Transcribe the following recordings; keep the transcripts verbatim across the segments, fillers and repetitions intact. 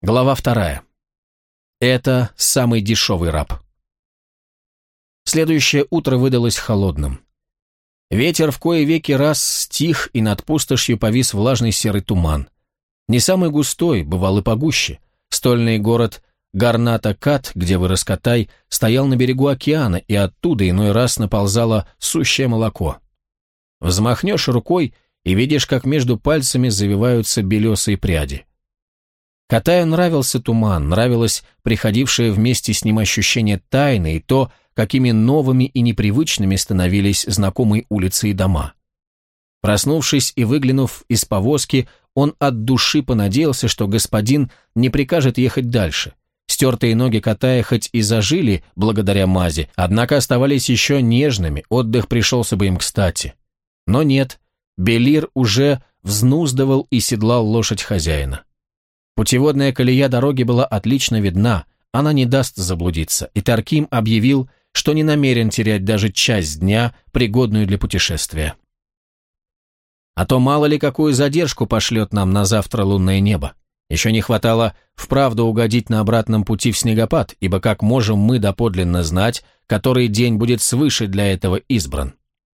Глава вторая. Это самый дешевый раб. Следующее утро выдалось холодным. Ветер в кои веки раз стих, и над пустошью повис влажный серый туман. Не самый густой, бывал и погуще. Стольный город Гарната-Кат, где вырос Катай, стоял на берегу океана, и оттуда иной раз наползало сущее молоко. Взмахнешь рукой и видишь, как между пальцами завиваются белесые пряди. Катаю нравился туман, нравилось приходившее вместе с ним ощущение тайны и то, какими новыми и непривычными становились знакомые улицы и дома. Проснувшись и выглянув из повозки, он от души понадеялся, что господин не прикажет ехать дальше. Стертые ноги Катая хоть и зажили благодаря мази, однако оставались еще нежными, отдых пришелся бы им кстати. Но нет, Белир уже взнуздывал и седлал лошадь хозяина. Путеводная колея дороги была отлично видна, она не даст заблудиться, и Тарким объявил, что не намерен терять даже часть дня, пригодную для путешествия. А то мало ли какую задержку пошлет нам на завтра лунное небо. Еще не хватало вправду угодить на обратном пути в снегопад, ибо как можем мы доподлинно знать, который день будет свыше для этого избран.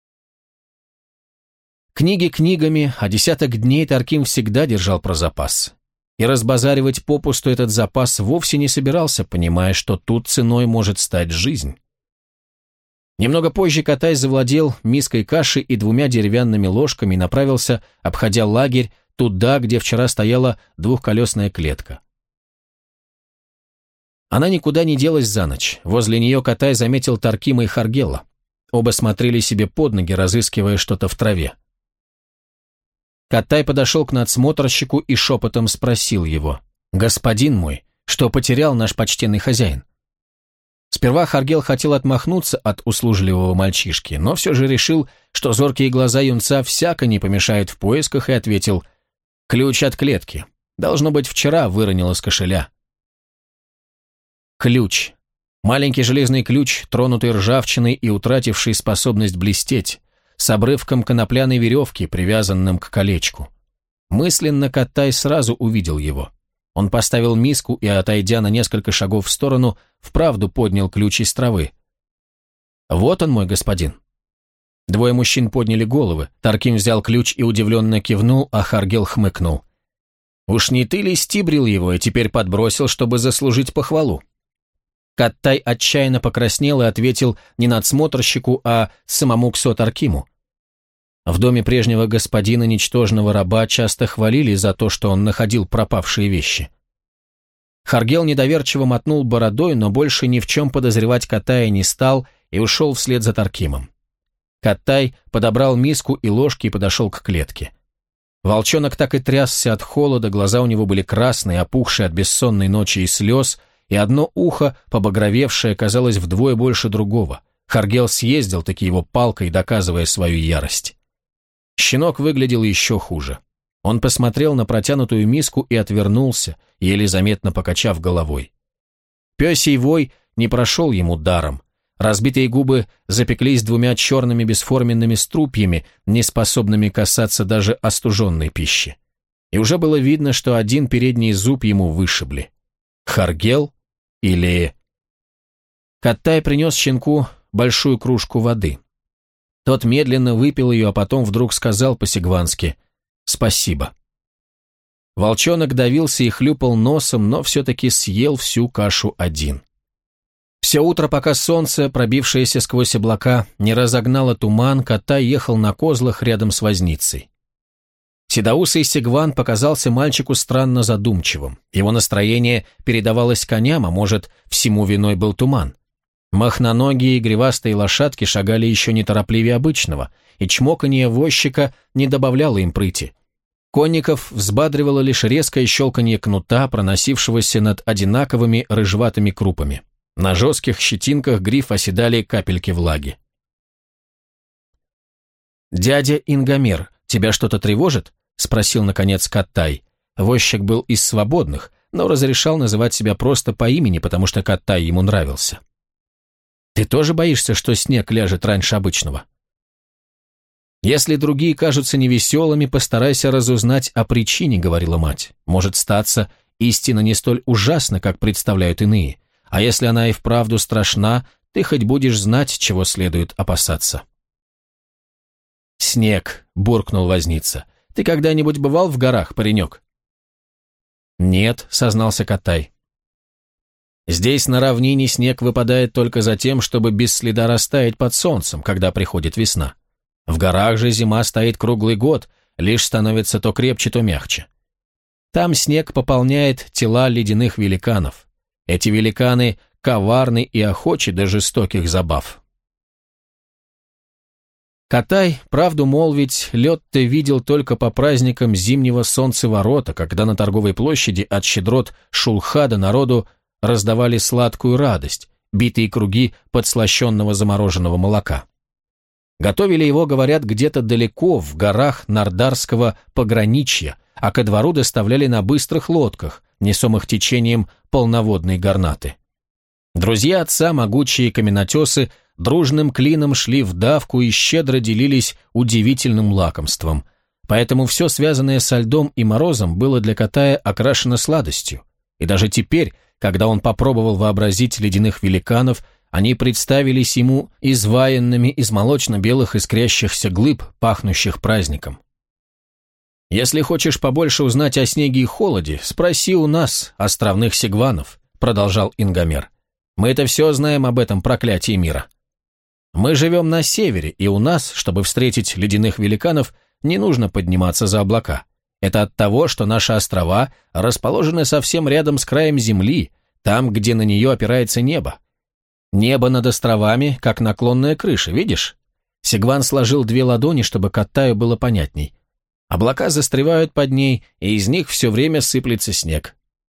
Книги книгами, а десяток дней Тарким всегда держал про запас. И разбазаривать попусту этот запас вовсе не собирался, понимая, что тут ценой может стать жизнь. Немного позже Катай завладел миской каши и двумя деревянными ложками и направился, обходя лагерь, туда, где вчера стояла двухколесная клетка. Она никуда не делась за ночь. Возле нее Катай заметил Таркима и Харгела. Оба смотрели себе под ноги, разыскивая что-то в траве. Катай подошел к надсмотрщику и шепотом спросил его: «Господин мой, что потерял наш почтенный хозяин?» Сперва Харгел хотел отмахнуться от услужливого мальчишки, но все же решил, что зоркие глаза юнца всяко не помешают в поисках, и ответил: «Ключ от клетки. Должно быть, вчера выронил из кошеля». Ключ. Маленький железный ключ, тронутый ржавчиной и утративший способность блестеть, с обрывком конопляной веревки, привязанным к колечку. Мысленно Катай сразу увидел его. Он поставил миску и, отойдя на несколько шагов в сторону, вправду поднял ключ из травы. «Вот он, мой господин». Двое мужчин подняли головы. Тарким взял ключ и удивленно кивнул, а Харгел хмыкнул. «Уж не ты ли стибрил его и теперь подбросил, чтобы заслужить похвалу?» Каттай отчаянно покраснел и ответил не надсмотрщику, а самому Ксо Таркиму. В доме прежнего господина ничтожного раба часто хвалили за то, что он находил пропавшие вещи. Харгел недоверчиво мотнул бородой, но больше ни в чем подозревать Каттая не стал и ушел вслед за Таркимом. Каттай подобрал миску и ложки и подошел к клетке. Волчонок так и трясся от холода, глаза у него были красные, опухшие от бессонной ночи и слез, и одно ухо, побагровевшее, казалось вдвое больше другого. Харгел съездил таки его палкой, доказывая свою ярость. Щенок выглядел еще хуже. Он посмотрел на протянутую миску и отвернулся, еле заметно покачав головой. Пёсий вой не прошел ему даром. Разбитые губы запеклись двумя черными бесформенными струпьями, не способными касаться даже остуженной пищи. И уже было видно, что один передний зуб ему вышибли. Харгел или... Каттай принес щенку большую кружку воды. Тот медленно выпил ее, а потом вдруг сказал по-сигвански «Спасибо». Волчонок давился и хлюпал носом, но все-таки съел всю кашу один. Все утро, пока солнце, пробившееся сквозь облака, не разогнало туман, Каттай ехал на козлах рядом с возницей. Седоусый Сигван показался мальчику странно задумчивым. Его настроение передавалось коням, а может, всему виной был туман. Махноногие и гривастые лошадки шагали еще неторопливее обычного, и чмоканье возчика не добавляло им прыти. Конников взбадривало лишь резкое щелканье кнута, проносившегося над одинаковыми рыжеватыми крупами. На жестких щетинках гриф оседали капельки влаги. «Дядя Ингомер, тебя что-то тревожит?» — спросил, наконец, Каттай. Возчик был из свободных, но разрешал называть себя просто по имени, потому что Каттай ему нравился. «Ты тоже боишься, что снег ляжет раньше обычного?» «Если другие кажутся невеселыми, постарайся разузнать о причине», — говорила мать. «Может статься, истина не столь ужасна, как представляют иные, а если она и вправду страшна, ты хоть будешь знать, чего следует опасаться». «Снег», — буркнул возница. «Ты когда-нибудь бывал в горах, паренек?» «Нет», — сознался Каттай. «Здесь на равнине снег выпадает только за тем, чтобы без следа растаять под солнцем, когда приходит весна. В горах же зима стоит круглый год, лишь становится то крепче, то мягче. Там снег пополняет тела ледяных великанов. Эти великаны коварны и охочи до жестоких забав». Каттай, правду молвить, лед-то видел только по праздникам зимнего солнцеворота, когда на торговой площади от щедрот шулхада народу раздавали сладкую радость, битые круги подслащенного замороженного молока. Готовили его, говорят, где-то далеко, в горах Нардарского пограничья, а ко двору доставляли на быстрых лодках, несомых течением полноводной горнаты. Друзья отца, могучие каменотесы, дружным клином шли в давку и щедро делились удивительным лакомством. Поэтому все, связанное со льдом и морозом, было для Каттая окрашено сладостью. И даже теперь, когда он попробовал вообразить ледяных великанов, они представились ему изваянными из молочно-белых искрящихся глыб, пахнущих праздником. «Если хочешь побольше узнать о снеге и холоде, спроси у нас, островных сигванов», — продолжал Ингомер. «Мы это все знаем об этом проклятии мира. Мы живем на севере, и у нас, чтобы встретить ледяных великанов, не нужно подниматься за облака. Это от того, что наши острова расположены совсем рядом с краем земли, там, где на нее опирается небо. Небо над островами, как наклонная крыша, видишь?» Сигван сложил две ладони, чтобы Каттаю было понятней. Облака застревают под ней, и из них все время сыплется снег.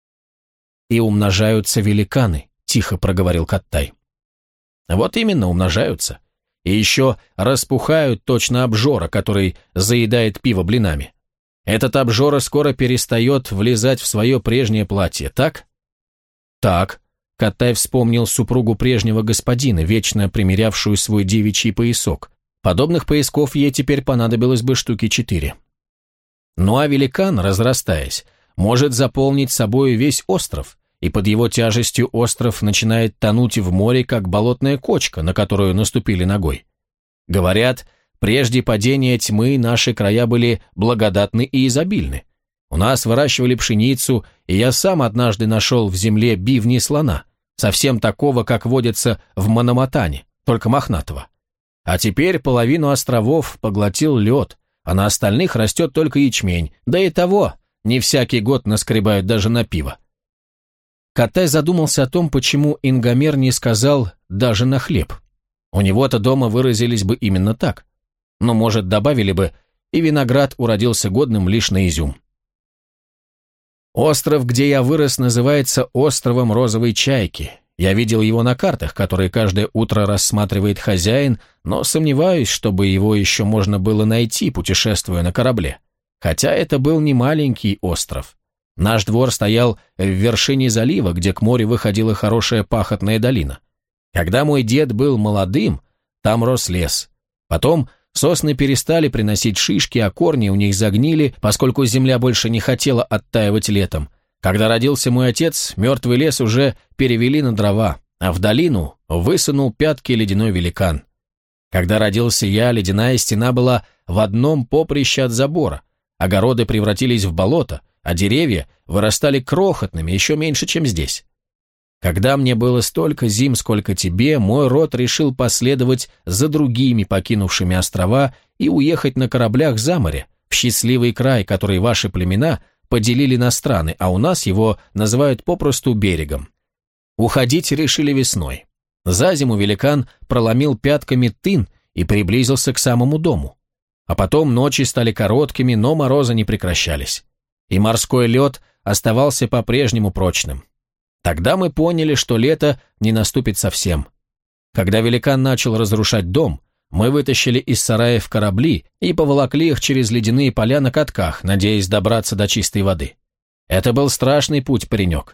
«И умножаются великаны», — тихо проговорил Каттай. «Вот именно, умножаются. И еще распухают точно обжора, который заедает пиво блинами. Этот обжора скоро перестает влезать в свое прежнее платье, так?» «Так», — Каттай вспомнил супругу прежнего господина, вечно примерявшую свой девичий поясок. Подобных поясков ей теперь понадобилось бы штуки четыре. Ну а великан, разрастаясь, может заполнить собой весь остров, и под его тяжестью остров начинает тонуть в море, как болотная кочка, на которую наступили ногой. Говорят, прежде падения тьмы наши края были благодатны и изобильны. У нас выращивали пшеницу, и я сам однажды нашел в земле бивни слона, совсем такого, как водится в Мономатане, только мохнатого. А теперь половину островов поглотил лед, а на остальных растет только ячмень, да и того не всякий год наскребают даже на пиво. Каттай задумался о том, почему Ингомер не сказал «даже на хлеб». У него-то дома выразились бы именно так. Но, может, добавили бы «и виноград уродился годным лишь на изюм». Остров, где я вырос, называется островом Розовой Чайки. Я видел его на картах, которые каждое утро рассматривает хозяин, но сомневаюсь, чтобы его еще можно было найти, путешествуя на корабле. Хотя это был не маленький остров. Наш двор стоял в вершине залива, где к морю выходила хорошая пахотная долина. Когда мой дед был молодым, там рос лес. Потом сосны перестали приносить шишки, а корни у них загнили, поскольку земля больше не хотела оттаивать летом. Когда родился мой отец, мертвый лес уже перевели на дрова, а в долину высунул пятки ледяной великан. Когда родился я, ледяная стена была в одном поприще от забора, огороды превратились в болото, а деревья вырастали крохотными, еще меньше, чем здесь. Когда мне было столько зим, сколько тебе, мой род решил последовать за другими покинувшими острова и уехать на кораблях за море, в счастливый край, который ваши племена поделили на страны, а у нас его называют попросту берегом. Уходить решили весной. За зиму великан проломил пятками тын и приблизился к самому дому. А потом ночи стали короткими, но морозы не прекращались. И морской лед оставался по-прежнему прочным. Тогда мы поняли, что лето не наступит совсем. Когда великан начал разрушать дом, мы вытащили из сараев корабли и поволокли их через ледяные поля на катках, надеясь добраться до чистой воды. Это был страшный путь, паренек.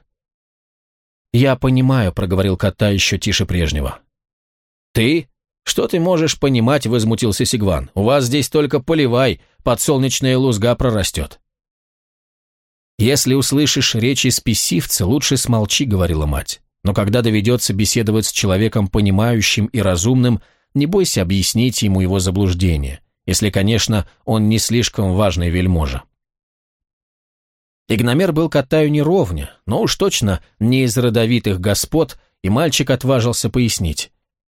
«Я понимаю», — проговорил Каттай еще тише прежнего. «Ты? Что ты можешь понимать?» — возмутился Сигван. «У вас здесь только поливай, подсолнечная лузга прорастет». «Если услышишь речи спесивца, лучше смолчи», — говорила мать. «Но когда доведется беседовать с человеком понимающим и разумным, не бойся объяснить ему его заблуждение, если, конечно, он не слишком важный вельможа». Игномер был Каттаю не ровня, но уж точно не из родовитых господ, и мальчик отважился пояснить.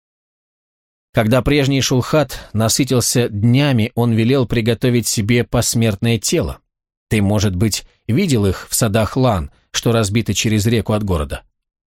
Когда прежний Шулхат насытился днями, он велел приготовить себе посмертное тело. Ты, может быть, видел их в садах Лан, что разбиты через реку от города?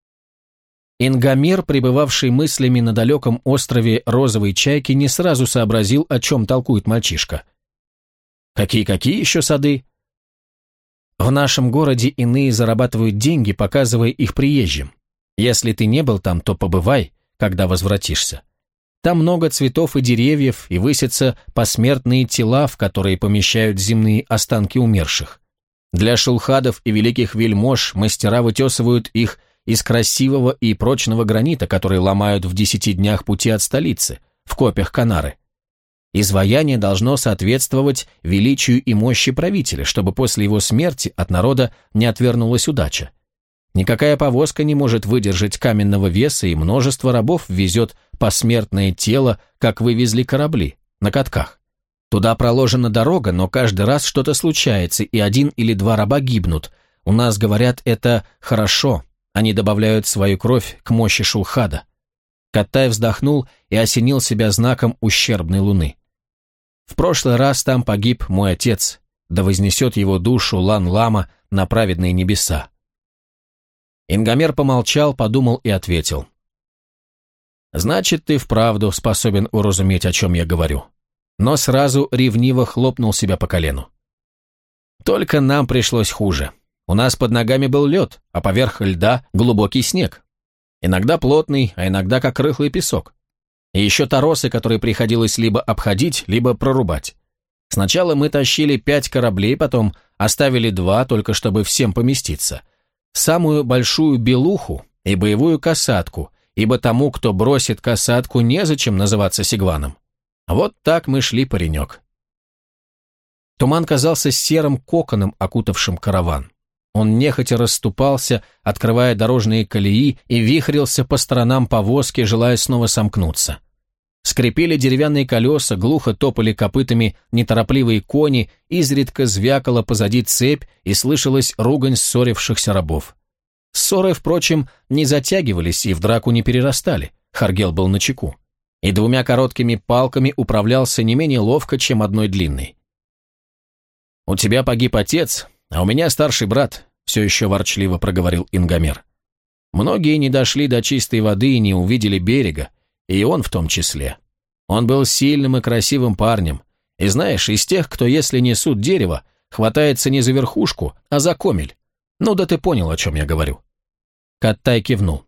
Ингамер, пребывавший мыслями на далеком острове Розовой Чайки, не сразу сообразил, о чем толкует мальчишка. «Какие-какие еще сады?» «В нашем городе иные зарабатывают деньги, показывая их приезжим. Если ты не был там, то побывай, когда возвратишься. Там много цветов и деревьев, и высятся посмертные тела, в которые помещают земные останки умерших. Для шулхадов и великих вельмож мастера вытесывают их из красивого и прочного гранита, который ломают в десяти днях пути от столицы, в копьях Канары. Изваяние должно соответствовать величию и мощи правителя, чтобы после его смерти от народа не отвернулась удача. Никакая повозка не может выдержать каменного веса, и множество рабов везет посмертное тело, как вывезли корабли, на катках. Туда проложена дорога, но каждый раз что-то случается, и один или два раба гибнут. У нас говорят, это хорошо, они добавляют свою кровь к мощи Шулхада». Каттай вздохнул и осенил себя знаком ущербной луны. «В прошлый раз там погиб мой отец, да вознесет его душу Лан-Лама на праведные небеса». Ингамер помолчал, подумал и ответил. «Значит, ты вправду способен уразуметь, о чем я говорю». Но сразу ревниво хлопнул себя по колену. «Только нам пришлось хуже. У нас под ногами был лед, а поверх льда глубокий снег. Иногда плотный, а иногда как рыхлый песок. И еще торосы, которые приходилось либо обходить, либо прорубать. Сначала мы тащили пять кораблей, потом оставили два, только чтобы всем поместиться. Самую большую белуху и боевую касатку, ибо тому, кто бросит касатку, незачем называться сигваном. Вот так мы шли, паренек». Туман казался серым коконом, окутавшим караван. Он нехотя расступался, открывая дорожные колеи, и вихрился по сторонам повозки, желая снова сомкнуться. Скрипели деревянные колеса, глухо топали копытами неторопливые кони, изредка звякала позади цепь, и слышалась ругань ссорившихся рабов. Ссоры, впрочем, не затягивались и в драку не перерастали, Харгел был начеку, и двумя короткими палками управлялся не менее ловко, чем одной длинной. «У тебя погиб отец, а у меня старший брат», — все еще ворчливо проговорил Ингамер. «Многие не дошли до чистой воды и не увидели берега, и он в том числе. Он был сильным и красивым парнем, и знаешь, из тех, кто, если несут дерево, хватается не за верхушку, а за комель. Ну да ты понял, о чем я говорю». Каттай кивнул.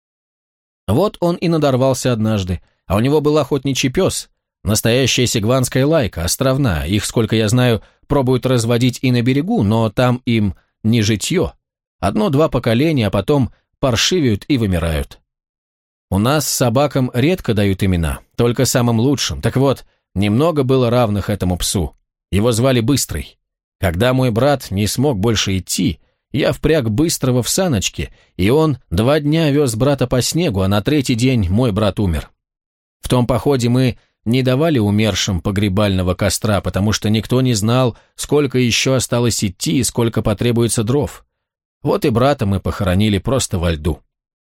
Вот он и надорвался однажды, а у него был охотничий пес, настоящая сигванская лайка, островная, их, сколько я знаю, пробуют разводить и на берегу, но там им не житье. Одно-два поколения, а потом паршивеют и вымирают. У нас собакам редко дают имена, только самым лучшим. Так вот, немного было равных этому псу. Его звали Быстрый. Когда мой брат не смог больше идти, я впряг Быстрого в саночки, и он два дня вез брата по снегу, а на третий день мой брат умер. В том походе мы не давали умершим погребального костра, потому что никто не знал, сколько еще осталось идти и сколько потребуется дров. Вот и брата мы похоронили просто во льду.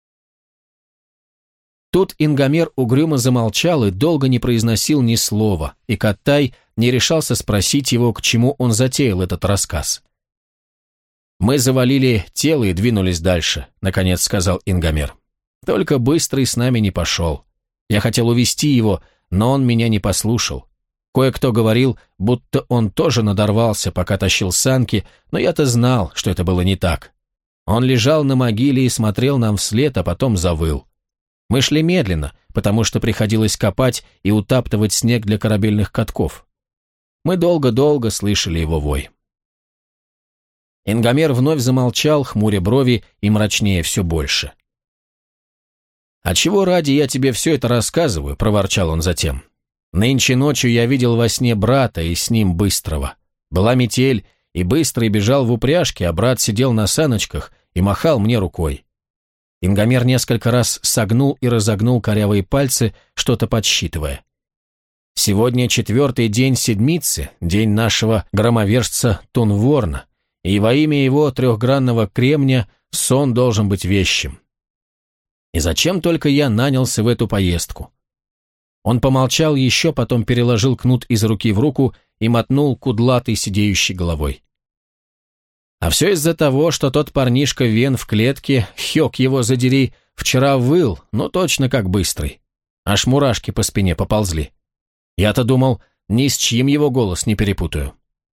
Тут Ингамер угрюмо замолчал и долго не произносил ни слова, и Каттай не решался спросить его, к чему он затеял этот рассказ. «Мы завалили тело и двинулись дальше», — наконец сказал Ингамер. «Только Быстрый с нами не пошел. Я хотел увести его, но он меня не послушал. Кое-кто говорил, будто он тоже надорвался, пока тащил санки, но я-то знал, что это было не так. Он лежал на могиле и смотрел нам вслед, а потом завыл. Мы шли медленно, потому что приходилось копать и утаптывать снег для корабельных катков. Мы долго-долго слышали его вой». Ингамер вновь замолчал, хмуря брови и мрачнее все больше. «А чего ради я тебе все это рассказываю?» – проворчал он затем. «Нынче ночью я видел во сне брата и с ним Быстрого. Была метель, и быстрый бежал в упряжке, а брат сидел на саночках и махал мне рукой. Ингомер несколько раз согнул и разогнул корявые пальцы, что-то подсчитывая. Сегодня четвертый день седмицы, день нашего громовержца Тунворна, и во имя его трехгранного кремня сон должен быть вещим. И зачем только я нанялся в эту поездку? Он помолчал еще, потом переложил кнут из руки в руку и мотнул кудлатой сидеющей головой. А все из-за того, что тот парнишка Вен в клетке, хёк его задери, вчера выл, но точно как быстрый. Аж мурашки по спине поползли. Я-то думал, ни с чьим его голос не перепутаю.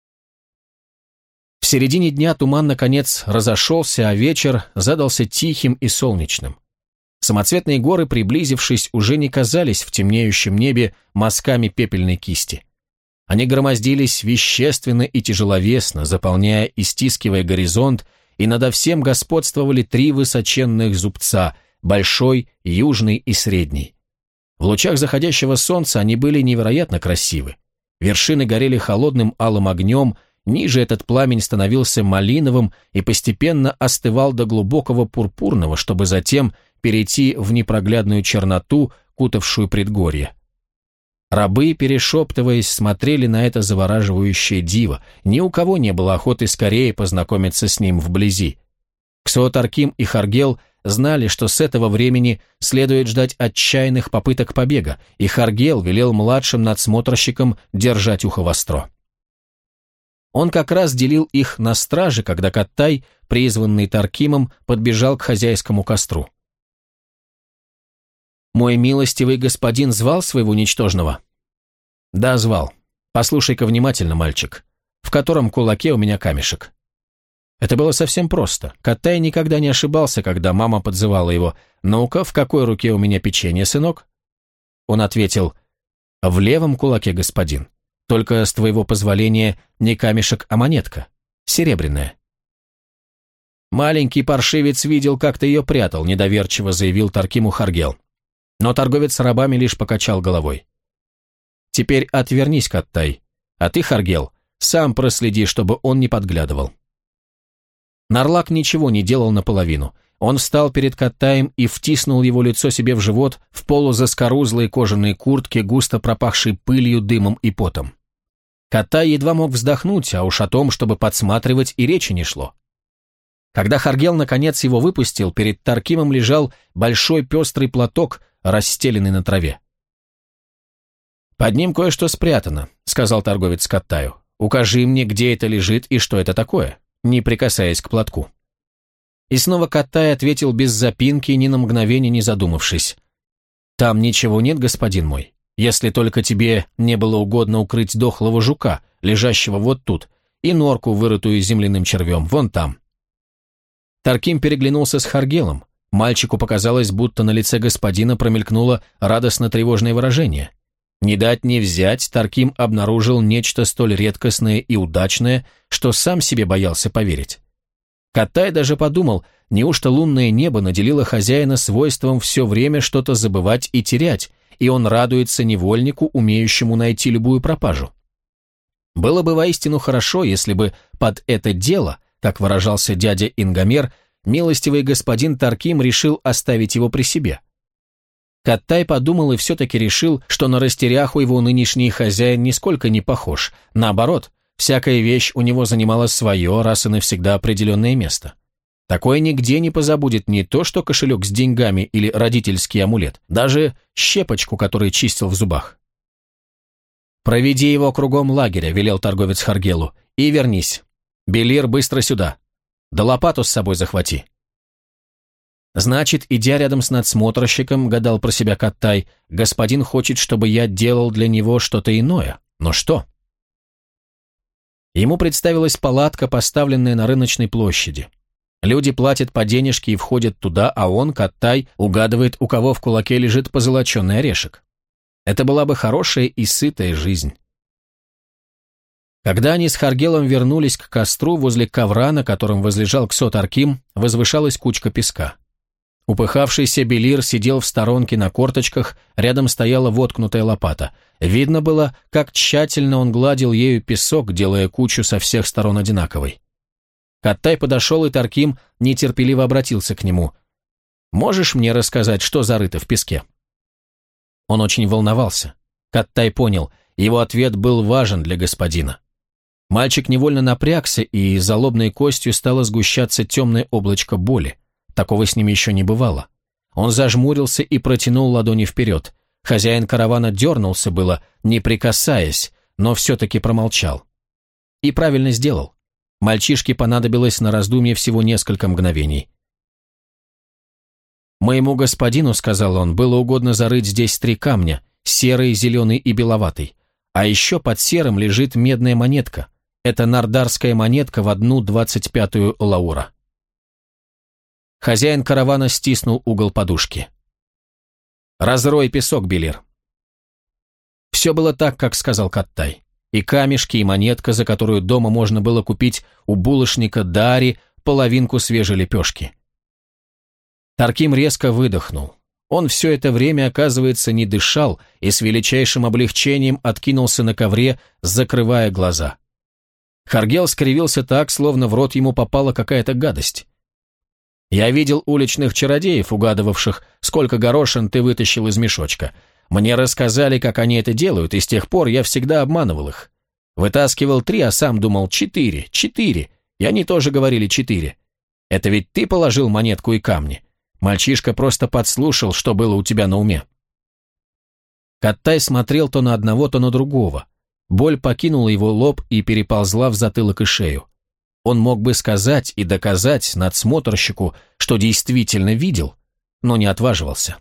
В середине дня туман, наконец, разошелся, а вечер задался тихим и солнечным. Самоцветные горы, приблизившись, уже не казались в темнеющем небе мазками пепельной кисти. Они громоздились вещественно и тяжеловесно, заполняя и стискивая горизонт, и надо всем господствовали три высоченных зубца – большой, южный и средний. В лучах заходящего солнца они были невероятно красивы. Вершины горели холодным алым огнем, ниже этот пламень становился малиновым и постепенно остывал до глубокого пурпурного, чтобы затем перейти в непроглядную черноту, кутавшую предгорье. Рабы, перешептываясь, смотрели на это завораживающее диво. Ни у кого не было охоты скорее познакомиться с ним вблизи. Ксоотарким и Харгел знали, что с этого времени следует ждать отчаянных попыток побега, и Харгел велел младшим надсмотрщикам держать ухо востро. Он как раз делил их на страже, когда Каттай, призванный Таркимом, подбежал к хозяйскому костру. «Мой милостивый господин звал своего ничтожного?» «Да, звал. Послушай-ка внимательно, мальчик. В котором кулаке у меня камешек?» Это было совсем просто. Каттай никогда не ошибался, когда мама подзывала его. «Ну-ка, в какой руке у меня печенье, сынок?» Он ответил: «В левом кулаке, господин. Только, с твоего позволения, не камешек, а монетка. Серебряная». «Маленький паршивец видел, как ты ее прятал», — недоверчиво заявил Таркиму Харгел. Но торговец с рабами лишь покачал головой. «Теперь отвернись, Каттай, а ты, Харгел, сам проследи, чтобы он не подглядывал». Нарлак ничего не делал наполовину. Он встал перед Каттаем и втиснул его лицо себе в живот в полузаскорузлые кожаные куртки, густо пропахшей пылью, дымом и потом. Каттай едва мог вздохнуть, а уж о том, чтобы подсматривать, и речи не шло. Когда Харгел наконец его выпустил, перед Таркимом лежал большой пестрый платок, расстеленный на траве. «Под ним кое-что спрятано», — сказал торговец Каттаю. «Укажи мне, где это лежит и что это такое», не прикасаясь к платку. И снова Каттай ответил без запинки, ни на мгновение не задумавшись. «Там ничего нет, господин мой, если только тебе не было угодно укрыть дохлого жука, лежащего вот тут, и норку, вырытую земляным червем, вон там». Тарким переглянулся с Харгелом. Мальчику показалось, будто на лице господина промелькнуло радостно-тревожное выражение. Не дать не взять, Тарким обнаружил нечто столь редкостное и удачное, что сам себе боялся поверить. Каттай даже подумал, неужто лунное небо наделило хозяина свойством все время что-то забывать и терять, и он радуется невольнику, умеющему найти любую пропажу. Было бы воистину хорошо, если бы под это дело, как выражался дядя Ингомер, милостивый господин Тарким решил оставить его при себе. Каттай подумал и все-таки решил, что на растеряху его нынешний хозяин нисколько не похож. Наоборот, всякая вещь у него занимала свое, раз и навсегда определенное место. Такое нигде не позабудет не то, что кошелек с деньгами или родительский амулет, даже щепочку, которую чистил в зубах. «Проведи его кругом лагеря», — велел торговец Харгелу, — «и вернись. Белир, быстро сюда. Да лопату с собой захвати». «Значит, идя рядом с надсмотрщиком, — гадал про себя Каттай, — господин хочет, чтобы я делал для него что-то иное. Но что?» Ему представилась палатка, поставленная на рыночной площади. Люди платят по денежке и входят туда, а он, Каттай, угадывает, у кого в кулаке лежит позолоченный орешек. Это была бы хорошая и сытая жизнь. Когда они с Харгелом вернулись к костру, возле ковра, на котором возлежал Ксо-Тарким, возвышалась кучка песка. Упыхавшийся Белир сидел в сторонке на корточках, рядом стояла воткнутая лопата. Видно было, как тщательно он гладил ею песок, делая кучу со всех сторон одинаковой. Каттай подошел, и Тарким нетерпеливо обратился к нему. «Можешь мне рассказать, что зарыто в песке?» Он очень волновался. Каттай понял, его ответ был важен для господина. Мальчик невольно напрягся, и за лобной костью стало сгущаться темное облачко боли. Такого с ним еще не бывало. Он зажмурился и протянул ладони вперед. Хозяин каравана дернулся было, не прикасаясь, но все-таки промолчал. И правильно сделал. Мальчишке понадобилось на раздумье всего несколько мгновений. «Моему господину, — сказал он, — было угодно зарыть здесь три камня, серый, зеленый и беловатый. А еще под серым лежит медная монетка. Это нардарская монетка в одну двадцать пятую лаура». Хозяин каравана стиснул угол подушки. «Разрой песок, Белир». Все было так, как сказал Каттай. И камешки, и монетка, за которую дома можно было купить у булочника Дари половинку свежей лепешки. Тарким резко выдохнул. Он все это время, оказывается, не дышал и с величайшим облегчением откинулся на ковре, закрывая глаза. Харгел скривился так, словно в рот ему попала какая-то гадость. «Я видел уличных чародеев, угадывавших, сколько горошин ты вытащил из мешочка. Мне рассказали, как они это делают, и с тех пор я всегда обманывал их. Вытаскивал три, а сам думал четыре, четыре, и они тоже говорили четыре. Это ведь ты положил монетку и камни. Мальчишка просто подслушал, что было у тебя на уме». Каттай смотрел то на одного, то на другого. Боль покинула его лоб и переползла в затылок и шею. Он мог бы сказать и доказать надсмотрщику, что действительно видел, но не отваживался.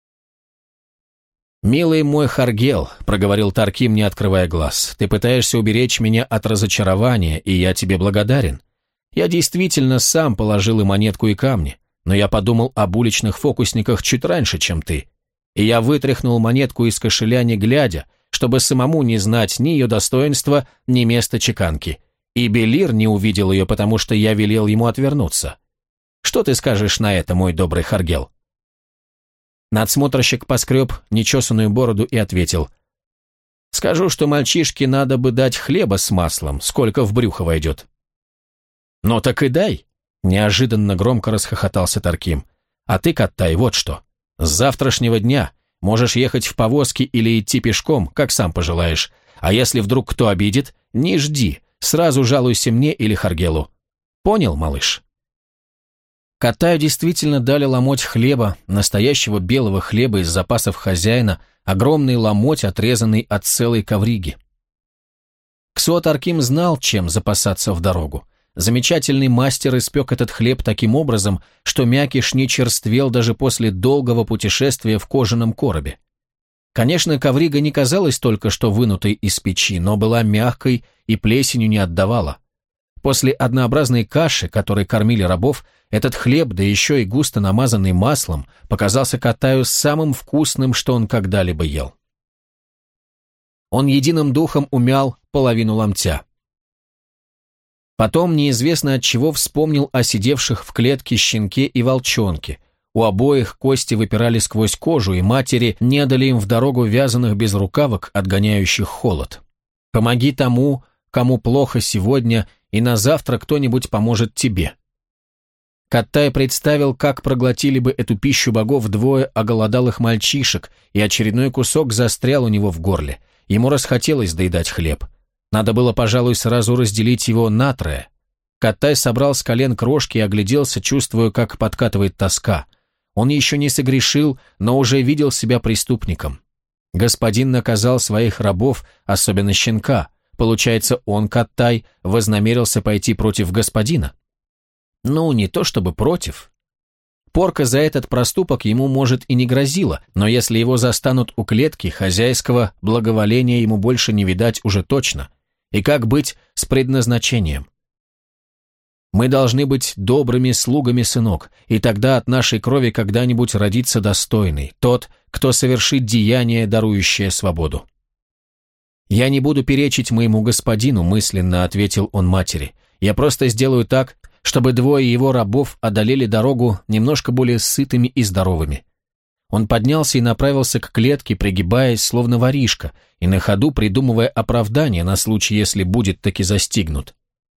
«Милый мой Харгел», — проговорил Тарким, не открывая глаз, — «ты пытаешься уберечь меня от разочарования, и я тебе благодарен. Я действительно сам положил и монетку, и камни, но я подумал об уличных фокусниках чуть раньше, чем ты, и я вытряхнул монетку из кошеля не глядя, чтобы самому не знать ни ее достоинства, ни места чеканки, и Белир не увидел ее, потому что я велел ему отвернуться. Что ты скажешь на это, мой добрый Харгел?» Надсмотрщик поскреб нечесанную бороду и ответил: «Скажу, что мальчишке надо бы дать хлеба с маслом, сколько в брюхо войдет». «Ну так и дай», — неожиданно громко расхохотался Тарким. «А ты, Каттай, вот что. С завтрашнего дня можешь ехать в повозке или идти пешком, как сам пожелаешь, а если вдруг кто обидит, не жди, сразу жалуйся мне или Харгелу. Понял, малыш?» Каттаю действительно дали ломоть хлеба, настоящего белого хлеба из запасов хозяина, огромный ломоть, отрезанный от целой ковриги. Ксуа Тарким знал, чем запасаться в дорогу. Замечательный мастер испек этот хлеб таким образом, что мякиш не черствел даже после долгого путешествия в кожаном коробе. Конечно, коврига не казалась только что вынутой из печи, но была мягкой и плесенью не отдавала. После однообразной каши, которой кормили рабов, этот хлеб, да еще и густо намазанный маслом, показался Каттаю самым вкусным, что он когда-либо ел. Он единым духом умял половину ломтя. Потом неизвестно от чего вспомнил о сидевших в клетке щенке и волчонке. У обоих кости выпирали сквозь кожу, и матери не дали им в дорогу вязаных безрукавок, отгоняющих холод. «Помоги тому, кому плохо сегодня, и на завтра кто-нибудь поможет тебе». Каттай представил, как проглотили бы эту пищу богов двое оголодалых мальчишек, и очередной кусок застрял у него в горле. Ему расхотелось доедать хлеб. Надо было, пожалуй, сразу разделить его на трое. Каттай собрал с колен крошки и огляделся, чувствуя, как подкатывает тоска. Он еще не согрешил, но уже видел себя преступником. Господин наказал своих рабов, особенно щенка. Получается, он, Каттай, вознамерился пойти против господина. Ну, не то чтобы против. Порка за этот проступок ему, может, и не грозила, но если его застанут у клетки, хозяйского благоволения ему больше не видать уже точно. И как быть с предназначением? «Мы должны быть добрыми слугами, сынок, и тогда от нашей крови когда-нибудь родится достойный, тот, кто совершит деяние, дарующее свободу». «Я не буду перечить моему господину», — мысленно ответил он матери. «Я просто сделаю так, чтобы двое его рабов одолели дорогу немножко более сытыми и здоровыми. Он поднялся и направился к клетке, пригибаясь, словно воришка, и на ходу придумывая оправдание на случай, если будет таки застигнут.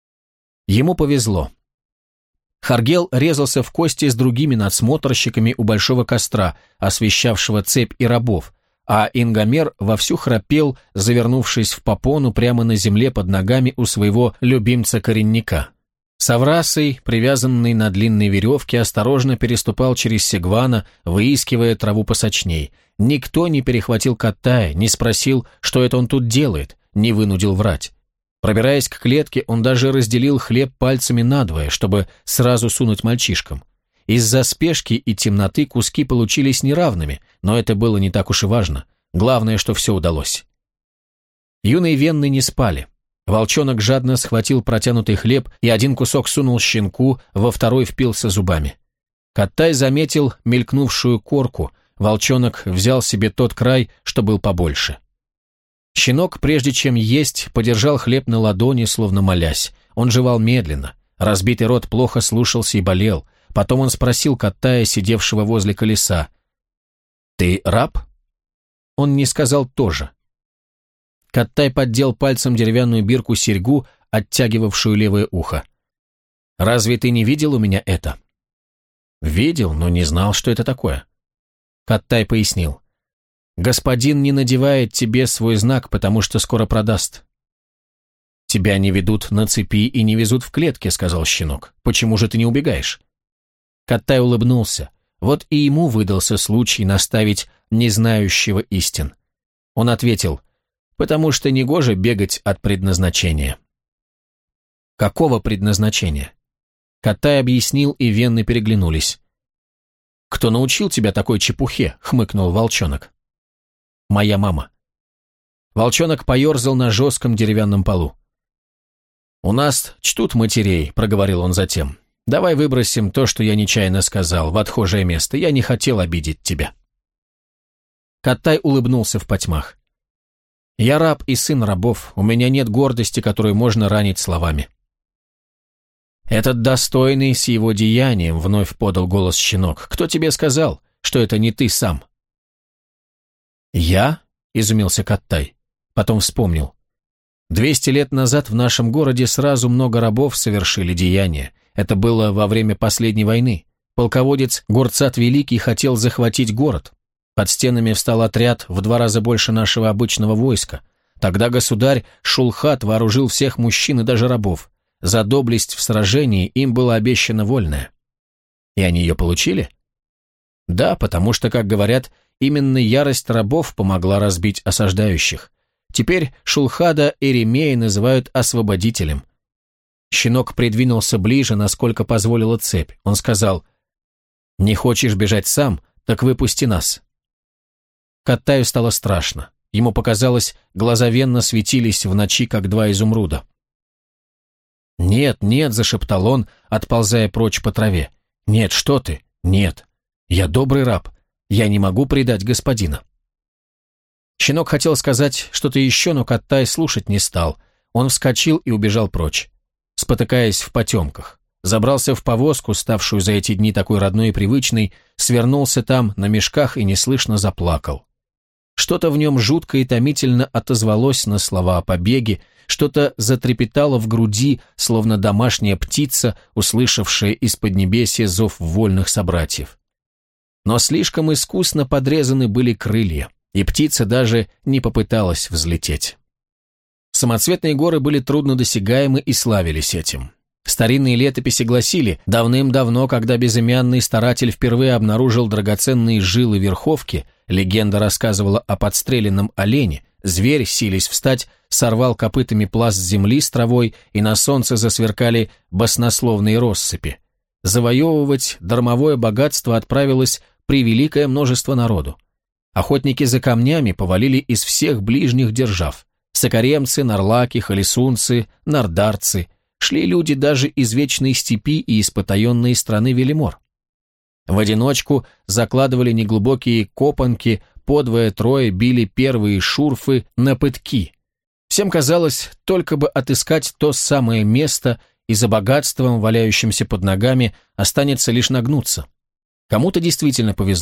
Ему повезло. Харгел резался в кости с другими надсмотрщиками у большого костра, освещавшего цепь и рабов, а Ингомер вовсю храпел, завернувшись в попону прямо на земле под ногами у своего любимца-коренника. Саврасый, привязанный на длинной веревке, осторожно переступал через сегвана, выискивая траву посочней. Никто не перехватил Каттая, не спросил, что это он тут делает, не вынудил врать. Пробираясь к клетке, он даже разделил хлеб пальцами надвое, чтобы сразу сунуть мальчишкам. Из-за спешки и темноты куски получились неравными, но это было не так уж и важно. Главное, что все удалось. Юные венны не спали. Волчонок жадно схватил протянутый хлеб и один кусок сунул щенку, во второй впился зубами. Каттай заметил мелькнувшую корку, волчонок взял себе тот край, что был побольше. Щенок, прежде чем есть, подержал хлеб на ладони, словно молясь. Он жевал медленно, разбитый рот плохо слушался и болел. Потом он спросил Каттая, сидевшего возле колеса: «Ты раб?» Он не сказал тоже. Каттай поддел пальцем деревянную бирку-серьгу, оттягивавшую левое ухо. «Разве ты не видел у меня это?» «Видел, но не знал, что это такое». Каттай пояснил. «Господин не надевает тебе свой знак, потому что скоро продаст». «Тебя не ведут на цепи и не везут в клетке», — сказал щенок. «Почему же ты не убегаешь?» Каттай улыбнулся. Вот и ему выдался случай наставить незнающего истин. Он ответил: «Потому что негоже бегать от предназначения». «Какого предназначения?» Каттай объяснил, и венны переглянулись. «Кто научил тебя такой чепухе?» — хмыкнул волчонок. «Моя мама». Волчонок поерзал на жестком деревянном полу. «У нас чтут матерей», — проговорил он затем. «Давай выбросим то, что я нечаянно сказал, в отхожее место. Я не хотел обидеть тебя». Каттай улыбнулся в потьмах. «Я раб и сын рабов, у меня нет гордости, которую можно ранить словами». «Этот достойный с его деянием», — вновь подал голос щенок. «Кто тебе сказал, что это не ты сам?» «Я?» — изумился Каттай. Потом вспомнил. «Двести лет назад в нашем городе сразу много рабов совершили деяния. Это было во время последней войны. Полководец Горцат Великий хотел захватить город. Под стенами встал отряд в два раза больше нашего обычного войска. Тогда государь Шулхат вооружил всех мужчин и даже рабов. За доблесть в сражении им было обещано вольное». «И они ее получили?» «Да, потому что, как говорят, именно ярость рабов помогла разбить осаждающих. Теперь Шулхада Эремея называют освободителем». Щенок придвинулся ближе, насколько позволила цепь. Он сказал: «Не хочешь бежать сам, так выпусти нас». Каттаю стало страшно. Ему показалось, глаза венно светились в ночи, как два изумруда. «Нет, нет», — зашептал он, отползая прочь по траве. «Нет, что ты? Нет. Я добрый раб. Я не могу предать господина». Щенок хотел сказать что-то еще, но Каттай слушать не стал. Он вскочил и убежал прочь, спотыкаясь в потемках. Забрался в повозку, ставшую за эти дни такой родной и привычной, свернулся там на мешках и неслышно заплакал. Что-то в нем жутко и томительно отозвалось на слова о побеге, что-то затрепетало в груди, словно домашняя птица, услышавшая из поднебесья зов вольных собратьев. Но слишком искусно подрезаны были крылья, и птица даже не попыталась взлететь. Самоцветные горы были труднодосягаемы и славились этим. Старинные летописи гласили, давным-давно, когда безымянный старатель впервые обнаружил драгоценные жилы верховки, легенда рассказывала о подстреленном олене, зверь, силясь встать, сорвал копытами пласт земли с травой, и на солнце засверкали баснословные россыпи. Завоевывать дармовое богатство отправилось превеликое множество народу. Охотники за камнями повалили из всех ближних держав. Сокаремцы, нарлаки, холесунцы, нардарцы. Шли люди даже из вечной степи и из потаенной страны Велимор. В одиночку закладывали неглубокие копанки, подвое-трое били первые шурфы на пытки. Всем казалось, только бы отыскать то самое место, и за богатством, валяющимся под ногами, останется лишь нагнуться. Кому-то действительно повезло.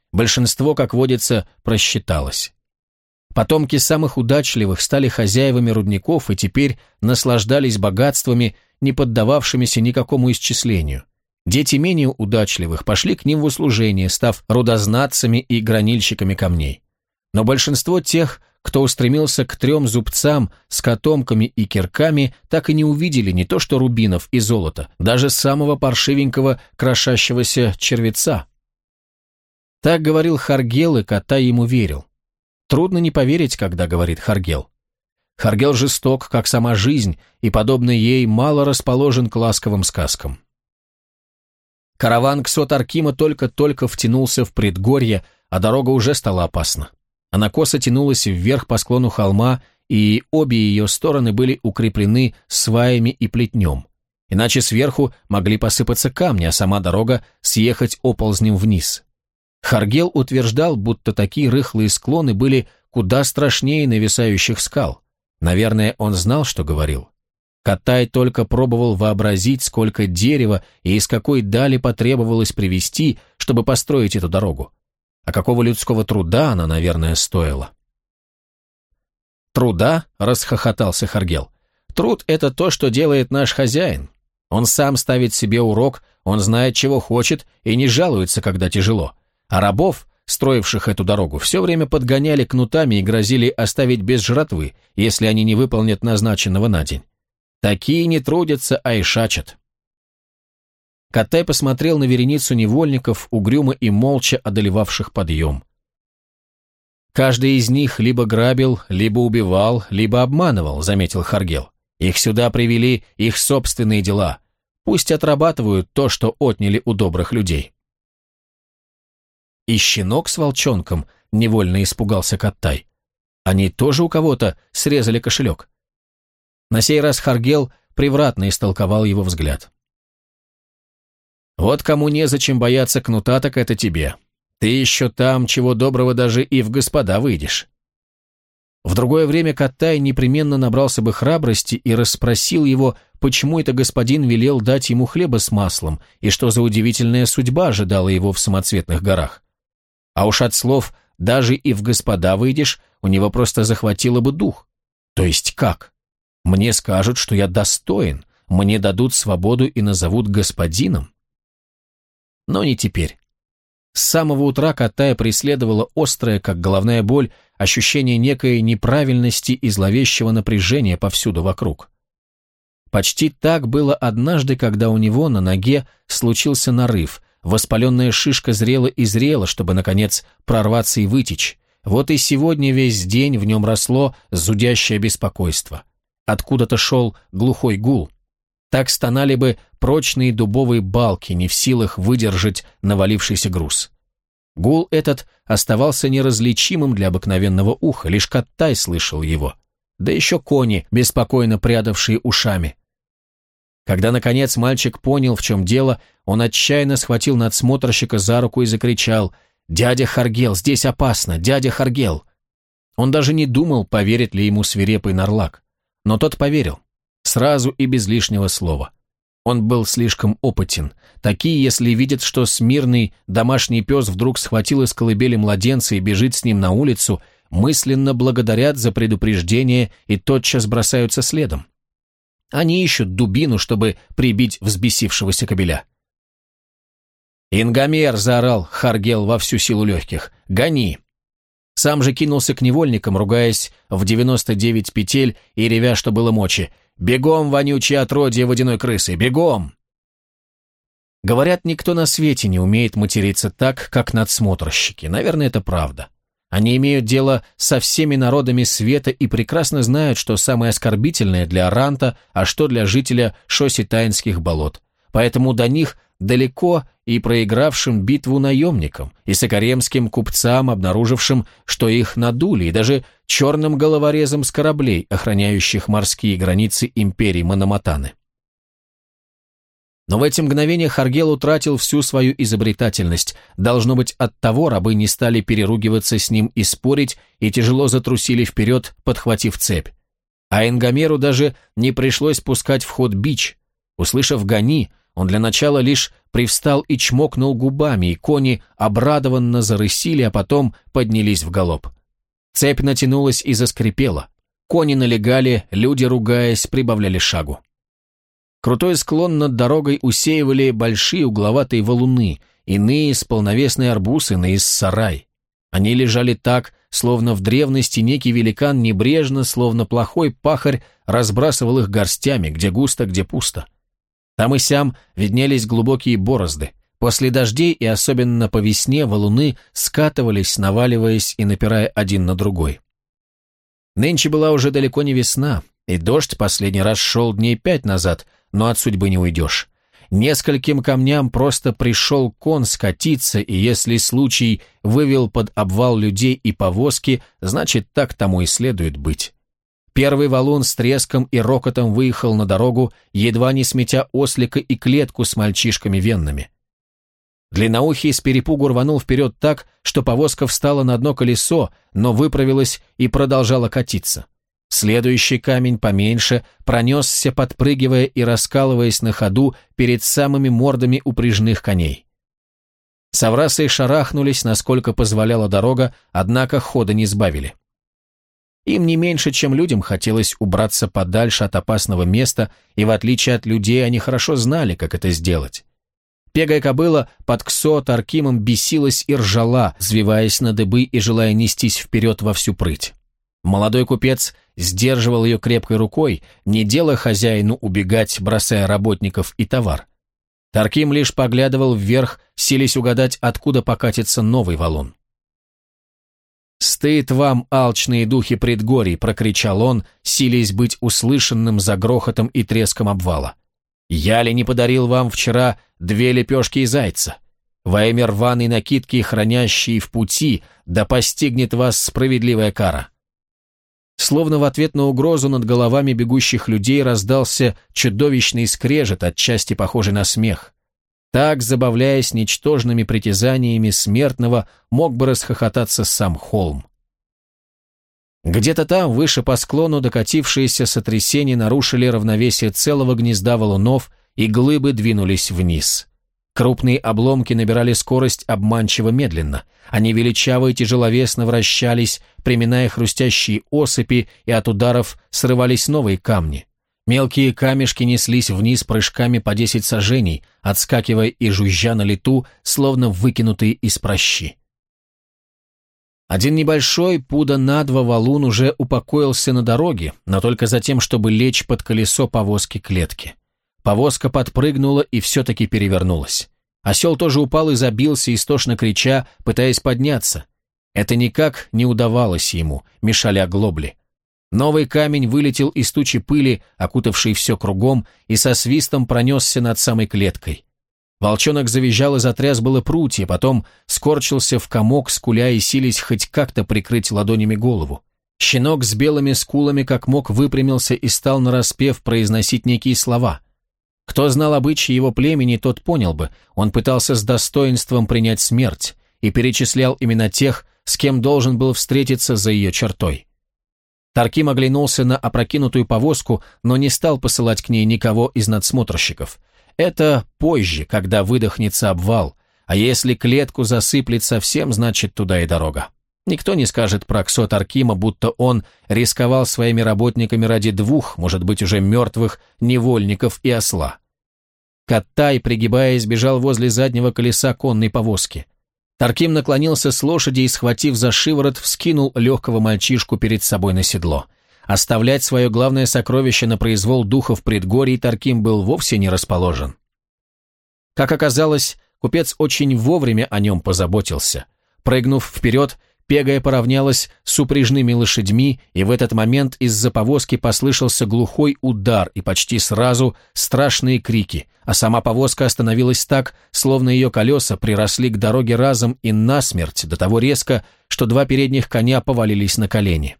Большинство, как водится, просчиталось. Потомки самых удачливых стали хозяевами рудников и теперь наслаждались богатствами, не поддававшимися никакому исчислению. Дети менее удачливых пошли к ним в услужение, став рудознатцами и гранильщиками камней. Но большинство тех, кто устремился к трем зубцам с котомками и кирками, так и не увидели не то что рубинов и золота, даже самого паршивенького крошащегося червеца. Так говорил Харгел, и Каттай ему верил. Трудно не поверить, когда говорит Харгел. Харгел жесток, как сама жизнь, и, подобно ей, мало расположен к ласковым сказкам. Караван Ксот-Аркима только-только втянулся в предгорье, а дорога уже стала опасна. Она косо тянулась вверх по склону холма, и обе ее стороны были укреплены сваями и плетнем. Иначе сверху могли посыпаться камни, а сама дорога съехать оползнем вниз. Харгел утверждал, будто такие рыхлые склоны были куда страшнее нависающих скал. Наверное, он знал, что говорил. Каттай только пробовал вообразить, сколько дерева и из какой дали потребовалось привезти, чтобы построить эту дорогу. А какого людского труда она, наверное, стоила? «Труда?» — расхохотался Харгел. «Труд — это то, что делает наш хозяин. Он сам ставит себе урок, он знает, чего хочет, и не жалуется, когда тяжело. А рабов, строивших эту дорогу, все время подгоняли кнутами и грозили оставить без жратвы, если они не выполнят назначенного на день. Такие не трудятся, а и шачат». Каттай посмотрел на вереницу невольников, угрюмо и молча одолевавших подъем. «Каждый из них либо грабил, либо убивал, либо обманывал», — заметил Харгел. «Их сюда привели их собственные дела. Пусть отрабатывают то, что отняли у добрых людей». «И щенок с волчонком», — невольно испугался Каттай. «Они тоже у кого-то срезали кошелек». На сей раз Харгел превратно истолковал его взгляд. «Вот кому незачем бояться кнута, так это тебе. Ты еще там, чего доброго, даже и в господа выйдешь». В другое время Каттай непременно набрался бы храбрости и расспросил его, почему это господин велел дать ему хлеба с маслом, и что за удивительная судьба ожидала его в самоцветных горах. А уж от слов «даже и в господа выйдешь» у него просто захватило бы дух. То есть как? Мне скажут, что я достоин, мне дадут свободу и назовут господином. Но не теперь. С самого утра Каттая преследовала острая, как головная боль, ощущение некой неправильности и зловещего напряжения повсюду вокруг. Почти так было однажды, когда у него на ноге случился нарыв, воспаленная шишка зрела и зрела, чтобы, наконец, прорваться и вытечь. Вот и сегодня весь день в нем росло зудящее беспокойство. Откуда-то шел глухой гул. Так стонали бы прочные дубовые балки, не в силах выдержать навалившийся груз. Гул этот оставался неразличимым для обыкновенного уха, лишь Каттай слышал его. Да еще кони, беспокойно прядавшие ушами. Когда, наконец, мальчик понял, в чем дело, он отчаянно схватил надсмотрщика за руку и закричал: «Дядя Харгел, здесь опасно! Дядя Харгел!» Он даже не думал, поверит ли ему свирепый Нарлак. Но тот поверил. Сразу и без лишнего слова. Он был слишком опытен. Такие, если видят, что смирный домашний пес вдруг схватил из колыбели младенца и бежит с ним на улицу, мысленно благодарят за предупреждение и тотчас бросаются следом. Они ищут дубину, чтобы прибить взбесившегося кобеля. «Ингомер!» — заорал Харгел во всю силу легких. «Гони!» Сам же кинулся к невольникам, ругаясь в девяносто девять петель и ревя, что было мочи. «Бегом, вонючие отродье водяной крысы! Бегом!» Говорят, никто на свете не умеет материться так, как надсмотрщики. Наверное, это правда. Они имеют дело со всеми народами света и прекрасно знают, что самое оскорбительное для Аранта, а что для жителя Шоситаинских болот. Поэтому до них далеко и проигравшим битву наемникам, и сокаремским купцам, обнаружившим, что их надули, и даже черным головорезам с кораблей, охраняющих морские границы империи Мономатаны. Но в эти мгновения Харгел утратил всю свою изобретательность. Должно быть, оттого рабы не стали переругиваться с ним и спорить, и тяжело затрусили вперед, подхватив цепь. А Ингомеру даже не пришлось пускать в ход бич. Услышав «гони», Он для начала лишь привстал и чмокнул губами, и кони обрадованно зарысили, а потом поднялись в галоп. Цепь натянулась и заскрипела. Кони налегали, люди, ругаясь, прибавляли шагу. Крутой склон над дорогой усеивали большие угловатые валуны, иные с полновесный арбуз, иные с сарай. Они лежали так, словно в древности некий великан небрежно, словно плохой пахарь, разбрасывал их горстями, где густо, где пусто. Там и сям виднелись глубокие борозды. После дождей и особенно по весне валуны скатывались, наваливаясь и напирая один на другой. Нынче была уже далеко не весна, и дождь последний раз шел дней пять назад, но от судьбы не уйдешь. Нескольким камням просто пришел кон скатиться, и если случай вывел под обвал людей и повозки, значит, так тому и следует быть. Первый валун с треском и рокотом выехал на дорогу, едва не сметя ослика и клетку с мальчишками венными. Длинноухий с перепугу рванул вперед так, что повозка встала на одно колесо, но выправилась и продолжала катиться. Следующий камень поменьше пронесся, подпрыгивая и раскалываясь на ходу перед самыми мордами упряжных коней. Соврасы шарахнулись, насколько позволяла дорога, однако хода не сбавили. Им не меньше, чем людям, хотелось убраться подальше от опасного места, и в отличие от людей они хорошо знали, как это сделать. Пегая кобыла под Ксо Таркимом бесилась и ржала, взвиваясь на дыбы и желая нестись вперед во всю прыть. Молодой купец сдерживал ее крепкой рукой, не делая хозяину убегать, бросая работников и товар. Тарким лишь поглядывал вверх, силясь угадать, откуда покатится новый валун. «Стыд вам, алчные духи предгорий!» — прокричал он, силясь быть услышанным за грохотом и треском обвала. «Я ли не подарил вам вчера две лепешки и зайца? Во имя рваной накидки, хранящей в пути, да постигнет вас справедливая кара!» Словно в ответ на угрозу над головами бегущих людей раздался чудовищный скрежет, отчасти похожий на смех. Так, забавляясь ничтожными притязаниями смертного, мог бы расхохотаться сам холм. Где-то там, выше по склону, докатившиеся сотрясения нарушили равновесие целого гнезда валунов, и глыбы двинулись вниз. Крупные обломки набирали скорость обманчиво медленно. Они величаво и тяжеловесно вращались, приминая хрустящие осыпи, и от ударов срывались новые камни. Мелкие камешки неслись вниз прыжками по десять саженей, отскакивая и жужжа на лету, словно выкинутые из пращи. Один небольшой, пуда на два валун уже упокоился на дороге, но только за тем, чтобы лечь под колесо повозки клетки. Повозка подпрыгнула и все-таки перевернулась. Осел тоже упал и забился, истошно крича, пытаясь подняться. Это никак не удавалось ему, мешали оглобли. Новый камень вылетел из тучи пыли, окутавшей все кругом, и со свистом пронесся над самой клеткой. Волчонок завизжал и затряс было прутья, потом скорчился в комок, скуля и сились хоть как-то прикрыть ладонями голову. Щенок с белыми скулами как мог выпрямился и стал нараспев произносить некие слова. Кто знал обычаи его племени, тот понял бы, он пытался с достоинством принять смерть и перечислял имена тех, с кем должен был встретиться за ее чертой. Тарким оглянулся на опрокинутую повозку, но не стал посылать к ней никого из надсмотрщиков. Это позже, когда выдохнется обвал, а если клетку засыплет совсем, значит туда и дорога. Никто не скажет про Ксо Таркима, будто он рисковал своими работниками ради двух, может быть, уже мертвых невольников и осла. Каттай, пригибаясь, бежал возле заднего колеса конной повозки. Тарким наклонился с лошади и, схватив за шиворот, вскинул легкого мальчишку перед собой на седло. Оставлять свое главное сокровище на произвол духов предгорий Тарким был вовсе не расположен. Как оказалось, купец очень вовремя о нем позаботился. Прыгнув вперед, Пегая поравнялась с упряжными лошадьми, и в этот момент из-за повозки послышался глухой удар и почти сразу страшные крики, а сама повозка остановилась так, словно ее колеса приросли к дороге разом и насмерть, до того резко, что два передних коня повалились на колени.